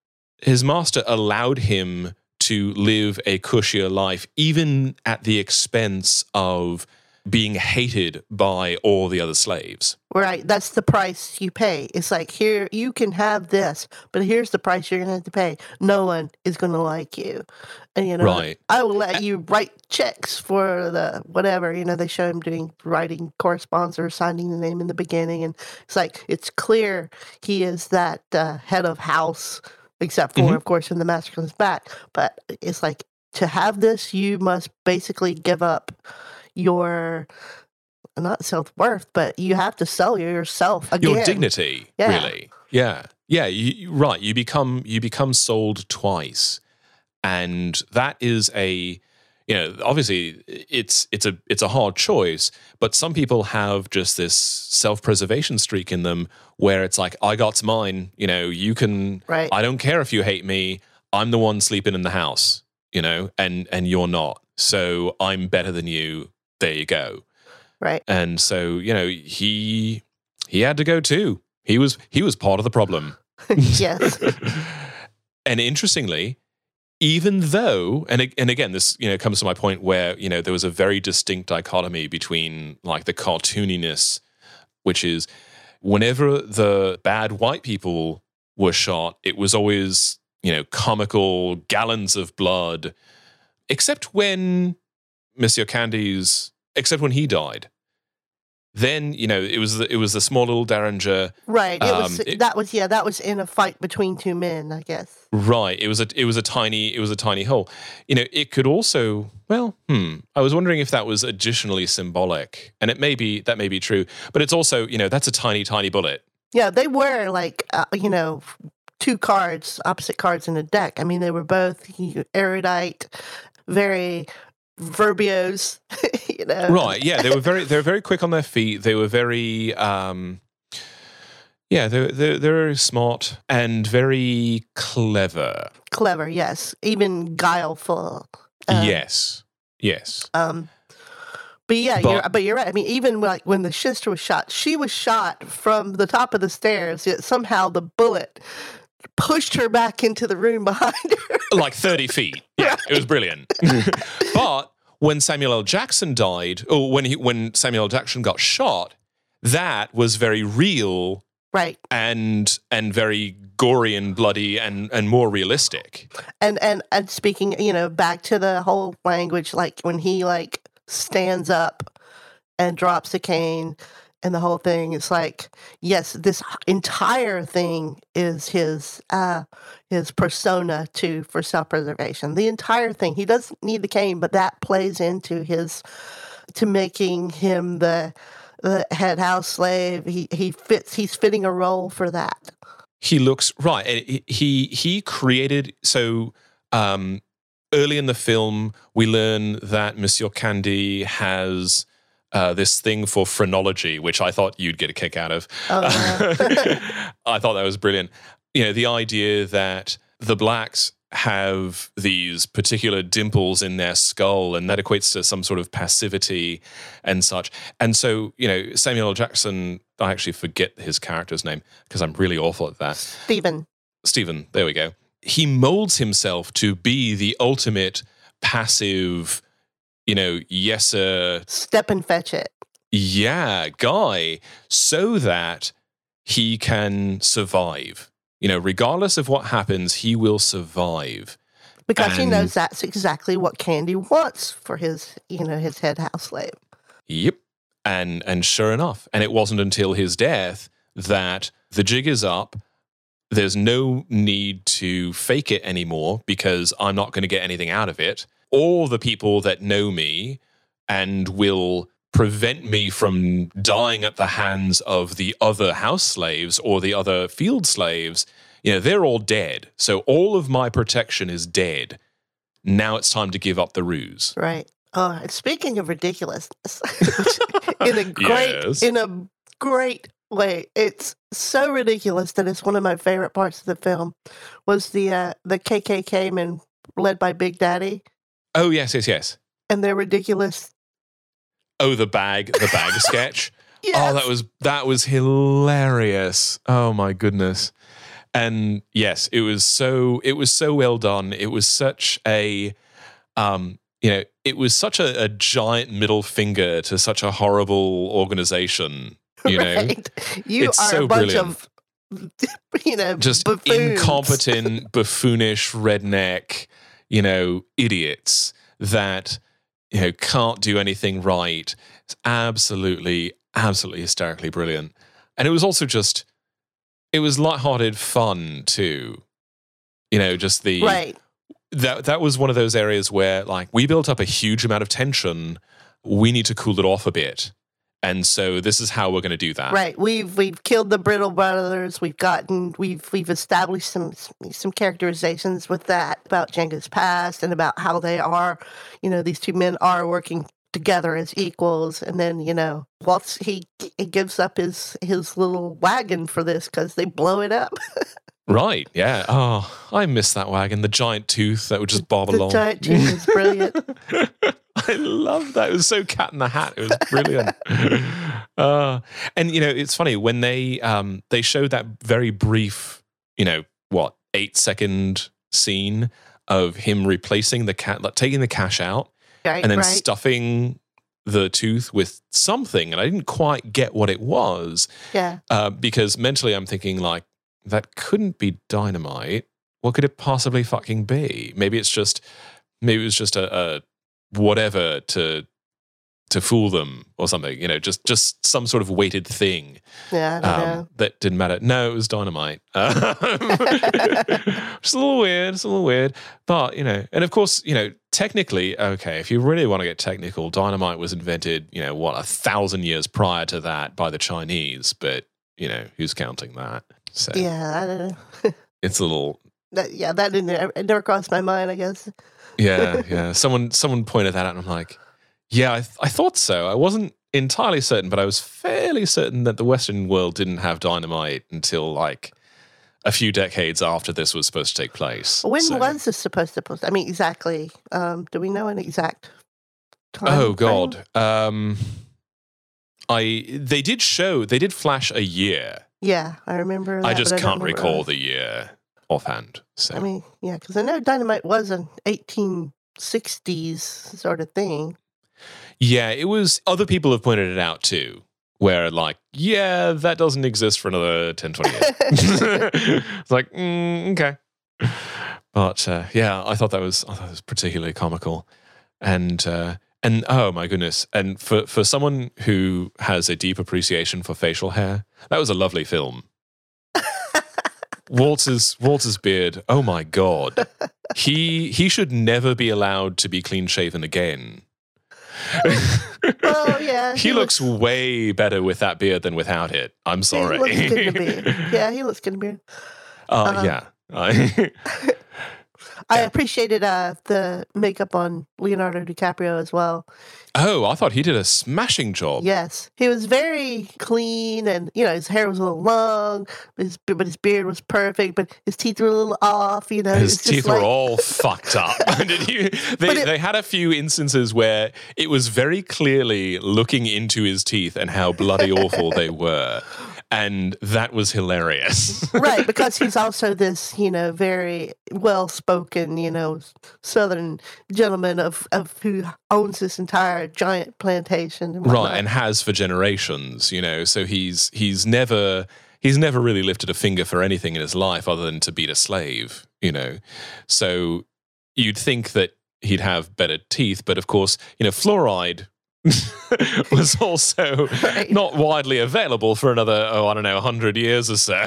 his master allowed him to live a cushier life, even at the expense of being hated by all the other slaves. Right. That's the price you pay. It's like, here, you can have this, but here's the price you're going to have to pay. No one is going to like you. And, you know, Right. I will let you write checks for the whatever. You know, they show him doing writing correspondence or signing the name in the beginning. And it's like, it's clear he is that uh, head of house, except for, Mhm. of course, when the master comes back. But it's like, to have this, you must basically give up your not self-worth, but you have to sell yourself again. Your dignity, Yeah. really. Yeah. Yeah, you, you- right. You become you become sold twice. And that is a, you know, obviously it's it's a it's a hard choice, but some people have just this self-preservation streak in them where it's like, I got's mine, you know, you can Right. I don't care if you hate me, I'm the one sleeping in the house, you know, and and you're not. So I'm better than you. There you go. Right. And so, you know, he he had to go too. He was he was part of the problem. Yes. And interestingly, even though, and a- and again, this, you know, comes to my point where, you know, there was a very distinct dichotomy between like the cartooniness, which is whenever the bad white people were shot, it was always, you know, comical, gallons of blood, except when Monsieur Candy's, except when he died. Then, you know, it was the, it was the small little Derringer. Right. It um, was it- that was yeah, that was in a fight between two men, I guess. Right. It was a it was a tiny it was a tiny hole. You know, it could also well, hmm. I was wondering if that was additionally symbolic, and it may be that may be true, but it's also, you know, that's a tiny tiny bullet. Yeah, they were like uh, you know, two cards, opposite cards in a deck. I mean, they were both erudite, very verbiose, you know. Right. Yeah. They were very they were very quick on their feet. They were very um, yeah. They they they're very smart and very clever. Clever, yes. Even guileful. Um, yes. Yes. Um, but yeah, But- you're, but you're right. I mean, even like when the sister was shot, she was shot from the top of the stairs. Yet somehow the bullet pushed her back into the room behind her. Like thirty feet. Yeah, it was brilliant. But when Samuel L. Jackson died, or when he when Samuel L. Jackson got shot, that was very real Right. and and very gory and bloody and and more realistic. And and and speaking, you know, back to the whole language, like when he like stands up and drops the cane and the whole thing, it's like, yes, this entire thing is his uh his persona to for self-preservation. The entire thing. He doesn't need the cane, but that plays into his to making him the the head house slave. He he fits he's fitting a role for that. He looks right. and He he created so um, early in the film we learn that Monsieur Candy has uh, this thing for phrenology, which I thought you'd get a kick out of. Oh, yeah. I thought that was brilliant. You know, the idea that the blacks have these particular dimples in their skull, and that equates to some sort of passivity and such. And so, you know, Samuel L. Jackson, I actually forget his character's name because I'm really awful at that. Stephen. Stephen, there we go. He molds himself to be the ultimate passive, you know, yes sir, Step and fetch it. yeah, guy, so that he can survive. You know, regardless of what happens, he will survive. Because he And- knows that's exactly what Candy wants for his, you know, his head house slave. Yep. And and sure enough, and it wasn't until his death that the jig is up. There's no need to fake it anymore because I'm not going to get anything out of it. All the people that know me and will prevent me from dying at the hands of the other house slaves or the other field slaves, you know, they're all dead. So all of my protection is dead. Now it's time to give up the ruse. Right. Oh, and speaking of ridiculousness, in a great, Yes. in a great way, it's so ridiculous that it's one of my favorite parts of the film. Was the uh, the K K K men led by Big Daddy Oh, yes, yes, yes. and their ridiculous. Oh, the bag, the bag sketch. Yes. Oh, that was that was hilarious. Oh my goodness. And yes, it was so it was so well done. It was such a um, you know, it was such a, a giant middle finger to such a horrible organization, you know. Right. You It's are so a bunch brilliant. of, you know, Just buffoons. incompetent, buffoonish, redneck, you know, idiots that, you know, can't do anything right. It's absolutely, absolutely hysterically brilliant. And it was also just, it was lighthearted fun too. You know, just the, Right. that, that was one of those areas where like we built up a huge amount of tension. We need to cool it off a bit. And so this is how we're going to do that. Right. We've we've killed the Brittle brothers. We've gotten we've we've established some some characterizations with that about Jenga's past and about how they are, you know, these two men are working together as equals. And then, you know, Waltz he he gives up his his little wagon for this because they blow it up. Right. Yeah. Oh, I miss that wagon. The giant tooth that would just bob The along. giant tooth is brilliant. I love that. It was so Cat in the Hat. It was brilliant. uh, and you know, it's funny when they um, they showed that very brief, you know, what eight second scene of him replacing the cat, like taking the cash out Right. and then right. stuffing the tooth with something, and I didn't quite get what it was Yeah. uh, because mentally I'm thinking like that couldn't be dynamite. What could it possibly fucking be? Maybe it's just maybe it was just a, a whatever to to fool them or something, you know, just just some sort of weighted thing. Yeah, I don't um, know. that didn't matter. No, it was dynamite. Um, Just a little weird. It's a little weird, but you know, and of course, you know, technically, okay, if you really want to get technical, dynamite was invented, you know, what a thousand years prior to that by the Chinese. But you know, who's counting that? So Yeah, I don't know. it's a little. That, yeah, that didn't ever- it never crossed my mind, I guess. Yeah, yeah. Someone someone pointed that out, and I'm like, yeah, I, th- I thought so. I wasn't entirely certain, but I was fairly certain that the Western world didn't have dynamite until like a few decades after this was supposed to take place. When So- was this supposed to post? I mean, exactly. Um, do we know an exact time? Oh frame? God. Um, I they did show they did flash a year. Yeah, I remember that. I just but don't can't remember recall it. the year offhand. So I mean, yeah, because I know dynamite was an eighteen sixties sort of thing. yeah, it was. Other people have pointed it out too, where like, yeah, that doesn't exist for another ten, twenty years. It's like, mm, okay. But uh, yeah, I thought that was I thought that was particularly comical, and uh, and oh my goodness, and for for someone who has a deep appreciation for facial hair, that was a lovely film. Walter's Walter's beard, oh my God, he he should never be allowed to be clean shaven again. Oh yeah, He looks way better with that beard than without it. I'm sorry. He looks good in a beard. Yeah, he looks good in a beard. Uh, Um, yeah. I- I appreciated uh, the makeup on Leonardo DiCaprio as well. oh, I thought he did a smashing job. Yes, he was very clean, and you know his hair was a little long, but his, but his beard was perfect. But his teeth were a little off. You know, His it's just teeth like, were all fucked up. Did you? They, But it- they had a few instances where it was very clearly looking into his teeth and how bloody awful they were. And that was hilarious. right, because he's also this, you know, very well-spoken, you know, Southern gentleman of, of who owns this entire giant plantation. And whatnot. Right, and has for generations, you know. So he's he's never he's never really lifted a finger for anything in his life other than to beat a slave, you know. So you'd think that he'd have better teeth, but of course, you know, fluoride was also Right. not widely available for another, oh, I don't know, a hundred years or so.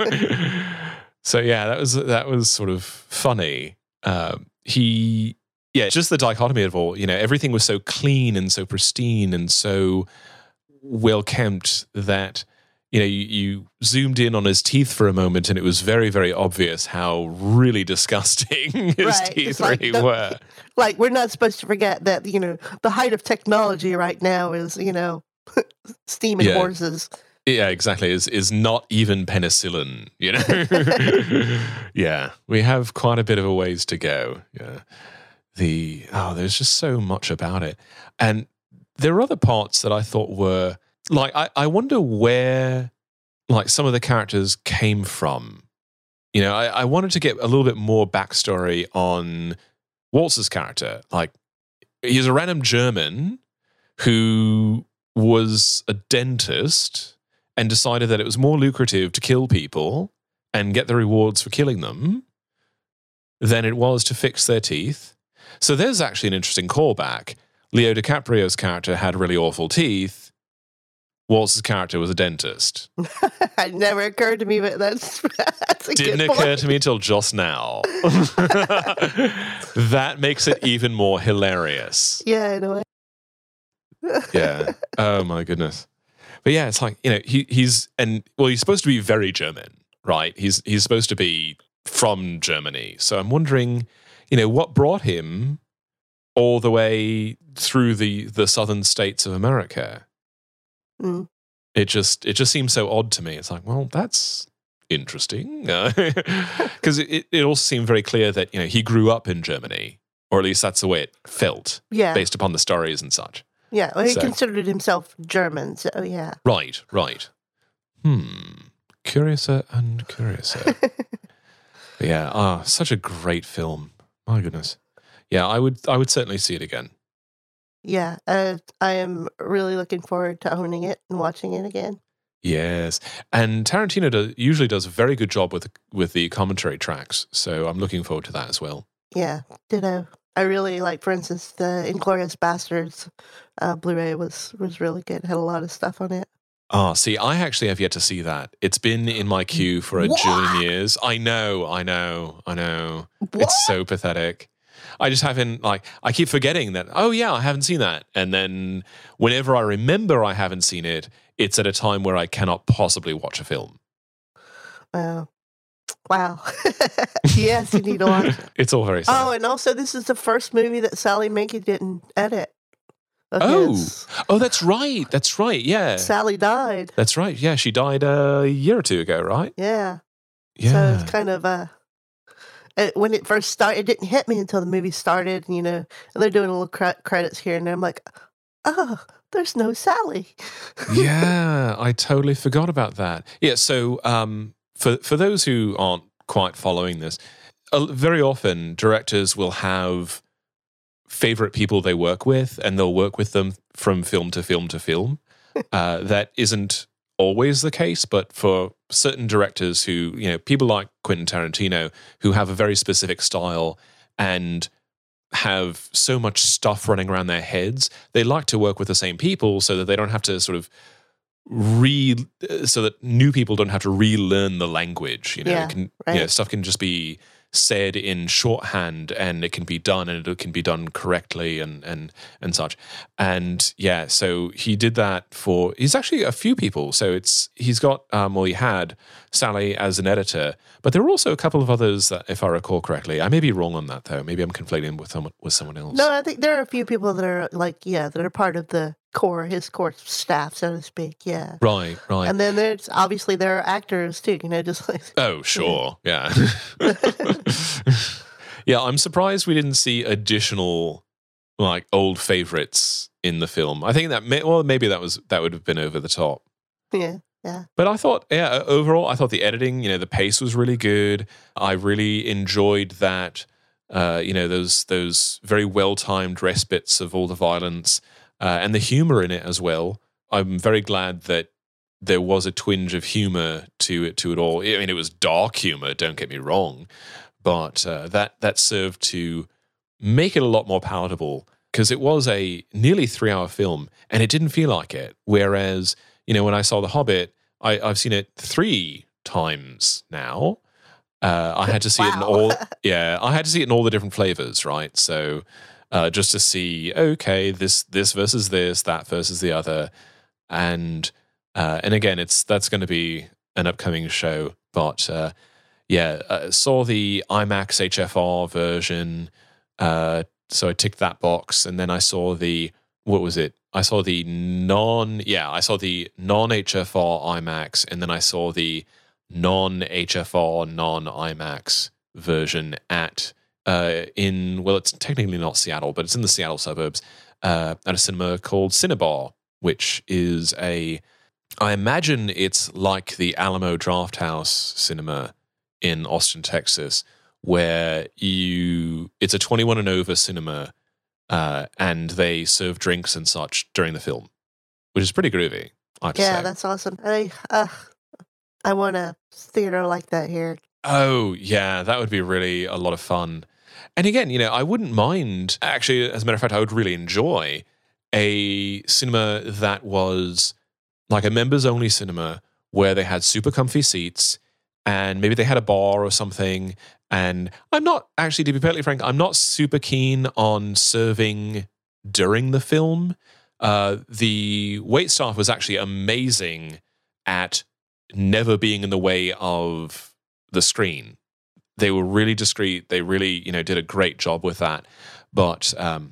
So yeah, that was that was sort of funny. Um, he, yeah, just the dichotomy of all. You know, everything was so clean and so pristine and so well kept that you know you, you zoomed in on his teeth for a moment, and it was very, very obvious how really disgusting his Right, teeth it's like really the- were. Like, we're not supposed to forget that, you know, the height of technology right now is, you know, steam and Yeah. horses. Yeah, exactly. Is is not even penicillin, you know? Yeah. We have quite a bit of a ways to go. Yeah. The oh, there's just so much about it. And there are other parts that I thought were like I, I wonder where like some of the characters came from. You know, I, I wanted to get a little bit more backstory on Waltz's character. Like he's a random German who was a dentist and decided that it was more lucrative to kill people and get the rewards for killing them than it was to fix their teeth. So there's actually an interesting callback. Leo DiCaprio's character had really awful teeth. Waltz's character was a dentist. It never occurred to me, but that's, that's a Didn't good occur point. to me until just now. That makes it even more hilarious. Yeah, in a way. Yeah. Oh my goodness. But yeah, it's like, you know, he he's and well, he's supposed to be very German, right? He's he's supposed to be from Germany. So I'm wondering, you know, what brought him all the way through the the southern states of America? Mm. It just it just seems so odd to me. It's like, well, that's interesting. Because it, it also seemed very clear that, you know, he grew up in Germany, or at least that's the way it felt Yeah, based upon the stories and such. yeah. Well, he So- considered himself German, so yeah. Right, right. Hmm. Curiouser and curiouser. But yeah, ah, such a great film. My goodness. Yeah, I would I would certainly see it again. Yeah, uh, I am really looking forward to owning it and watching it again. Yes. And Tarantino does, usually does a very good job with with the commentary tracks, so I'm looking forward to that as well. Yeah, ditto. I really like, for instance, the Inglourious Basterds uh, Blu-ray was was really good. Had a lot of stuff on it. Ah, see, I actually have yet to see that. It's been in my queue for a What? jillion years. I know, I know, I know. What? It's so pathetic. I just haven't, like, I keep forgetting that, oh, yeah, I haven't seen that. And then whenever I remember I haven't seen it, it's at a time where I cannot possibly watch a film. Wow. Wow. Yes, you need to watch it. It's all very sad. Oh, and also this is the first movie that Sally Menke didn't edit. of Oh, his. oh, that's right. That's right. Yeah. Sally died. That's right. Yeah, she died a year or two ago, right? Yeah. Yeah. So it's kind of uh it, when it first started, it didn't hit me until the movie started. You know, and they're doing little cre- credits here and there. I'm like, oh, there's no Sally. Yeah, I totally forgot about that. Yeah, so um, for for those who aren't quite following this, uh, very often directors will have favorite people they work with, and they'll work with them from film to film to film. Uh, that isn't always the case, but for certain directors who, you know, people like Quentin Tarantino, who have a very specific style and have so much stuff running around their heads, they like to work with the same people so that they don't have to sort of re, so that new people don't have to relearn the language. You know, Yeah, it can, right. you know, stuff can just be said in shorthand, and it can be done, and it can be done correctly, and and and such. And yeah, so he did that for. He's actually a few people. So it's he's got um, well, he had Sally as an editor, but there were also a couple of others that, if I recall correctly, I may be wrong on that though. Maybe I'm conflating with someone with someone else. No, I think there are a few people that are like, yeah, that are part of the core, his core staff, so to speak. Yeah. Right, right. And then there's obviously there are actors too, you know, just like Oh, sure. Yeah. Yeah, I'm surprised we didn't see additional like old favorites in the film. I think that may, well maybe that was that would have been over the top. yeah, yeah. But I thought yeah, overall I thought the editing, you know, the pace was really good. I really enjoyed that uh, you know, those those very well-timed respites of all the violence uh, and the humor in it as well. I'm very glad that there was a twinge of humor to it to it all. I mean, it was dark humor, don't get me wrong, but uh, that that served to make it a lot more palatable, because it was a nearly three-hour film and it didn't feel like it. Whereas, you know, when I saw The Hobbit, I, I've seen it three times now. Uh, I had to see it in Wow. all, yeah, I had to see it in all the different flavors, right? So uh, just to see, okay, this this versus this, that versus the other, and uh, and again, it's that's going to be an upcoming show, but uh, yeah, uh, saw the IMAX H F R version, uh, so I ticked that box, and then I saw the what was it? I saw the non, yeah, I saw the non H F R IMAX, and then I saw the non H F R, non IMAX version at uh, in well, it's technically not Seattle, but it's in the Seattle suburbs uh, at a cinema called Cinebar, which is a, I imagine it's like the Alamo Drafthouse Cinema in Austin, Texas, where you it's a twenty-one and over cinema, uh, and they serve drinks and such during the film, which is pretty groovy. I have to Yeah, say. that's awesome. I uh, I want a theater like that here. Oh, yeah, that would be really a lot of fun. And again, you know, I wouldn't mind, actually, as a matter of fact, I would really enjoy a cinema that was like a members only cinema where they had super comfy seats and maybe they had a bar or something. And I'm not, actually, to be perfectly frank, I'm not super keen on serving during the film. Uh, the wait staff was actually amazing at never being in the way of the screen. They were really discreet. They really, you know, did a great job with that. But um,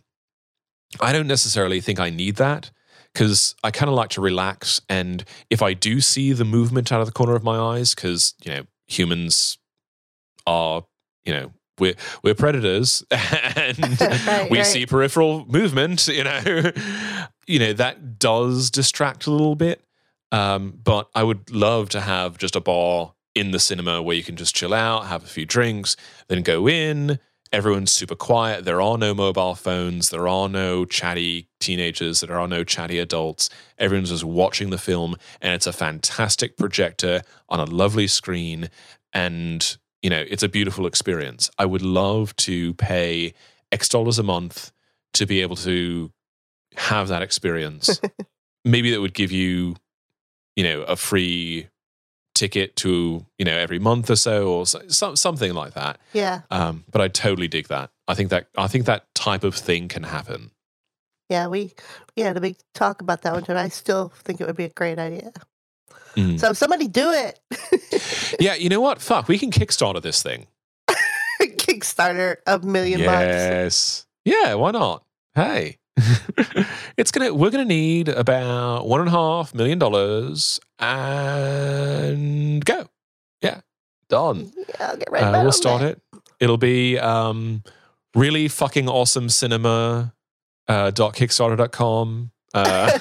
I don't necessarily think I need that, because I kind of like to relax. And if I do see the movement out of the corner of my eyes, because, you know, humans are, you know, we're, we're predators and Right, we right. see peripheral movement, you know, you know, that does distract a little bit. Um, but I would love to have just a bar in the cinema where you can just chill out, have a few drinks, then go in. Everyone's super quiet. There are no mobile phones. There are no chatty teenagers. There are no chatty adults. Everyone's just watching the film, and it's a fantastic projector on a lovely screen. And, you know, it's a beautiful experience. I would love to pay X dollars a month to be able to have that experience. Maybe that would give you, you know, a free ticket to, you know, every month or so, or so, something like that. Yeah. Um, but I totally dig that. I think that I think that type of thing can happen. Yeah, we we had a big talk about that one, and I still think it would be a great idea. Mm. So somebody do it. Yeah, you know what? Fuck, we can Kickstarter this thing. Kickstarter of million yes. bucks. Yes. Yeah, why not? Hey. it's gonna we're gonna need about one and a half million dollars and go. Yeah. Done. Yeah, I'll get right uh, back We'll on start that. it. It'll be um really fucking awesome cinema uh dot kickstarter dot com. Uh,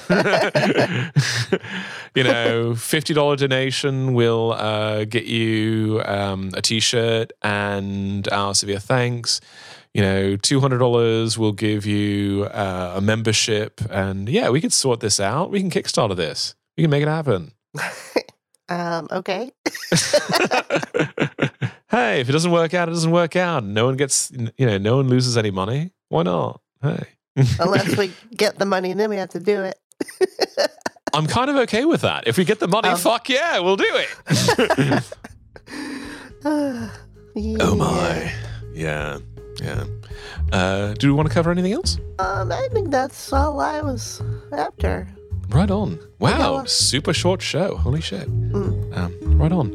you know, fifty dollars donation will uh, get you um, a t-shirt and our severe thanks. You know, two hundred dollars will give you uh, a membership. And yeah, we can sort this out. We can Kickstarter this. We can make it happen. um, okay. Hey, if it doesn't work out, it doesn't work out. No one gets, you know, no one loses any money. Why not? Hey. Unless we get the money, then we have to do it. I'm kind of okay with that. If we get the money, um, fuck yeah, we'll do it. uh, yeah. Oh my. Yeah. Yeah. Uh, do we want to cover anything else? Um, I think that's all I was after. Right on. Wow. Okay. Super short show. Holy shit. Mm. Um, right on.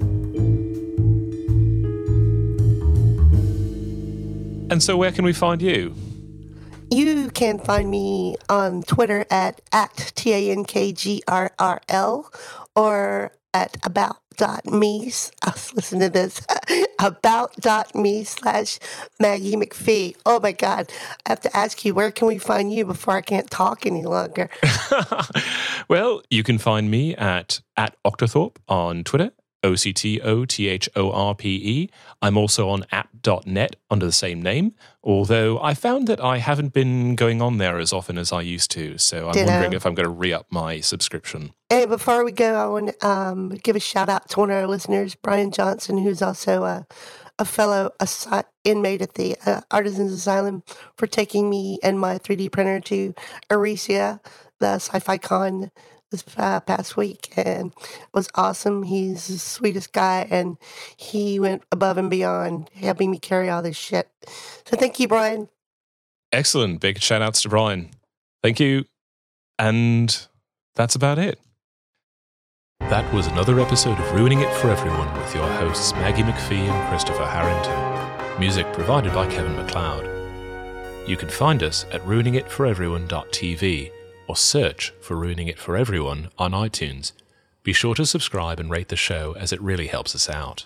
And so where can we find you? You can find me on Twitter at, at T A N K G R R L or at about.me, uh, listen to this, about.me slash Maggie McPhee. Oh my God. I have to ask you, where can we find you before I can't talk any longer? Well, you can find me at, at Octothorpe on Twitter. O C T O T H O R P E. I'm also on app dot net under the same name, although I found that I haven't been going on there as often as I used to, so I'm Ditto. wondering if I'm going to re-up my subscription. Hey, before we go, I want to um, give a shout out to one of our listeners, Brian Johnson, who's also a, a fellow assi- inmate at the uh, Artisans Asylum, for taking me and my three D printer to Eresia, the Sci-Fi Con, this uh, past week, and it was awesome. He's the sweetest guy, and he went above and beyond helping me carry all this shit. So thank you, Brian. Excellent. Big shout outs to Brian. Thank you. And that's about it. That was another episode of Ruining It for Everyone with your hosts Maggie McPhee and Christopher Harrington. Music provided by Kevin MacLeod. You can find us at ruining it for everyone dot t v or search for Ruining It for Everyone on iTunes. Be sure to subscribe and rate the show, as it really helps us out.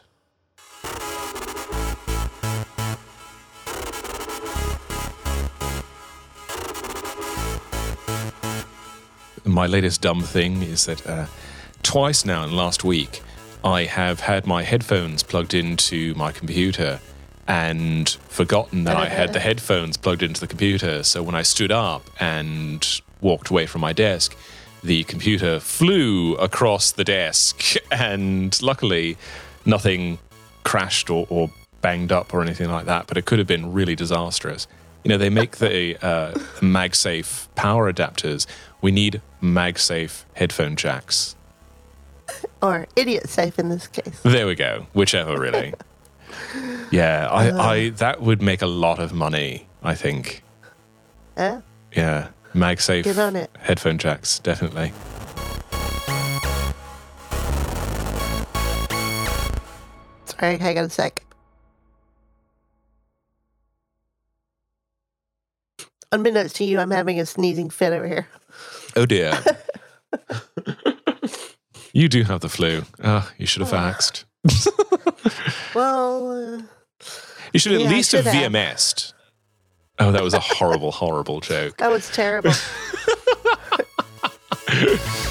My latest dumb thing is that uh, twice now in the last week, I have had my headphones plugged into my computer and forgotten that I had the headphones plugged into the computer. So when I stood up and walked away from my desk, the computer flew across the desk, and luckily nothing crashed or, or banged up or anything like that, but it could have been really disastrous. You know, they make the uh, MagSafe power adapters. We need MagSafe headphone jacks. Or idiot safe in this case. There we go. Whichever, really. Yeah, I, uh, I that would make a lot of money, I think. Yeah? Yeah, MagSafe Get on it. headphone jacks, definitely. Sorry, hang on a sec. Unbeknownst to you, I'm having a sneezing fit over here. Oh dear. You do have the flu. Oh, you should have faxed. Well, uh, you should at yeah, least have have. V M S'd. Oh, that was a horrible, horrible joke. That was terrible.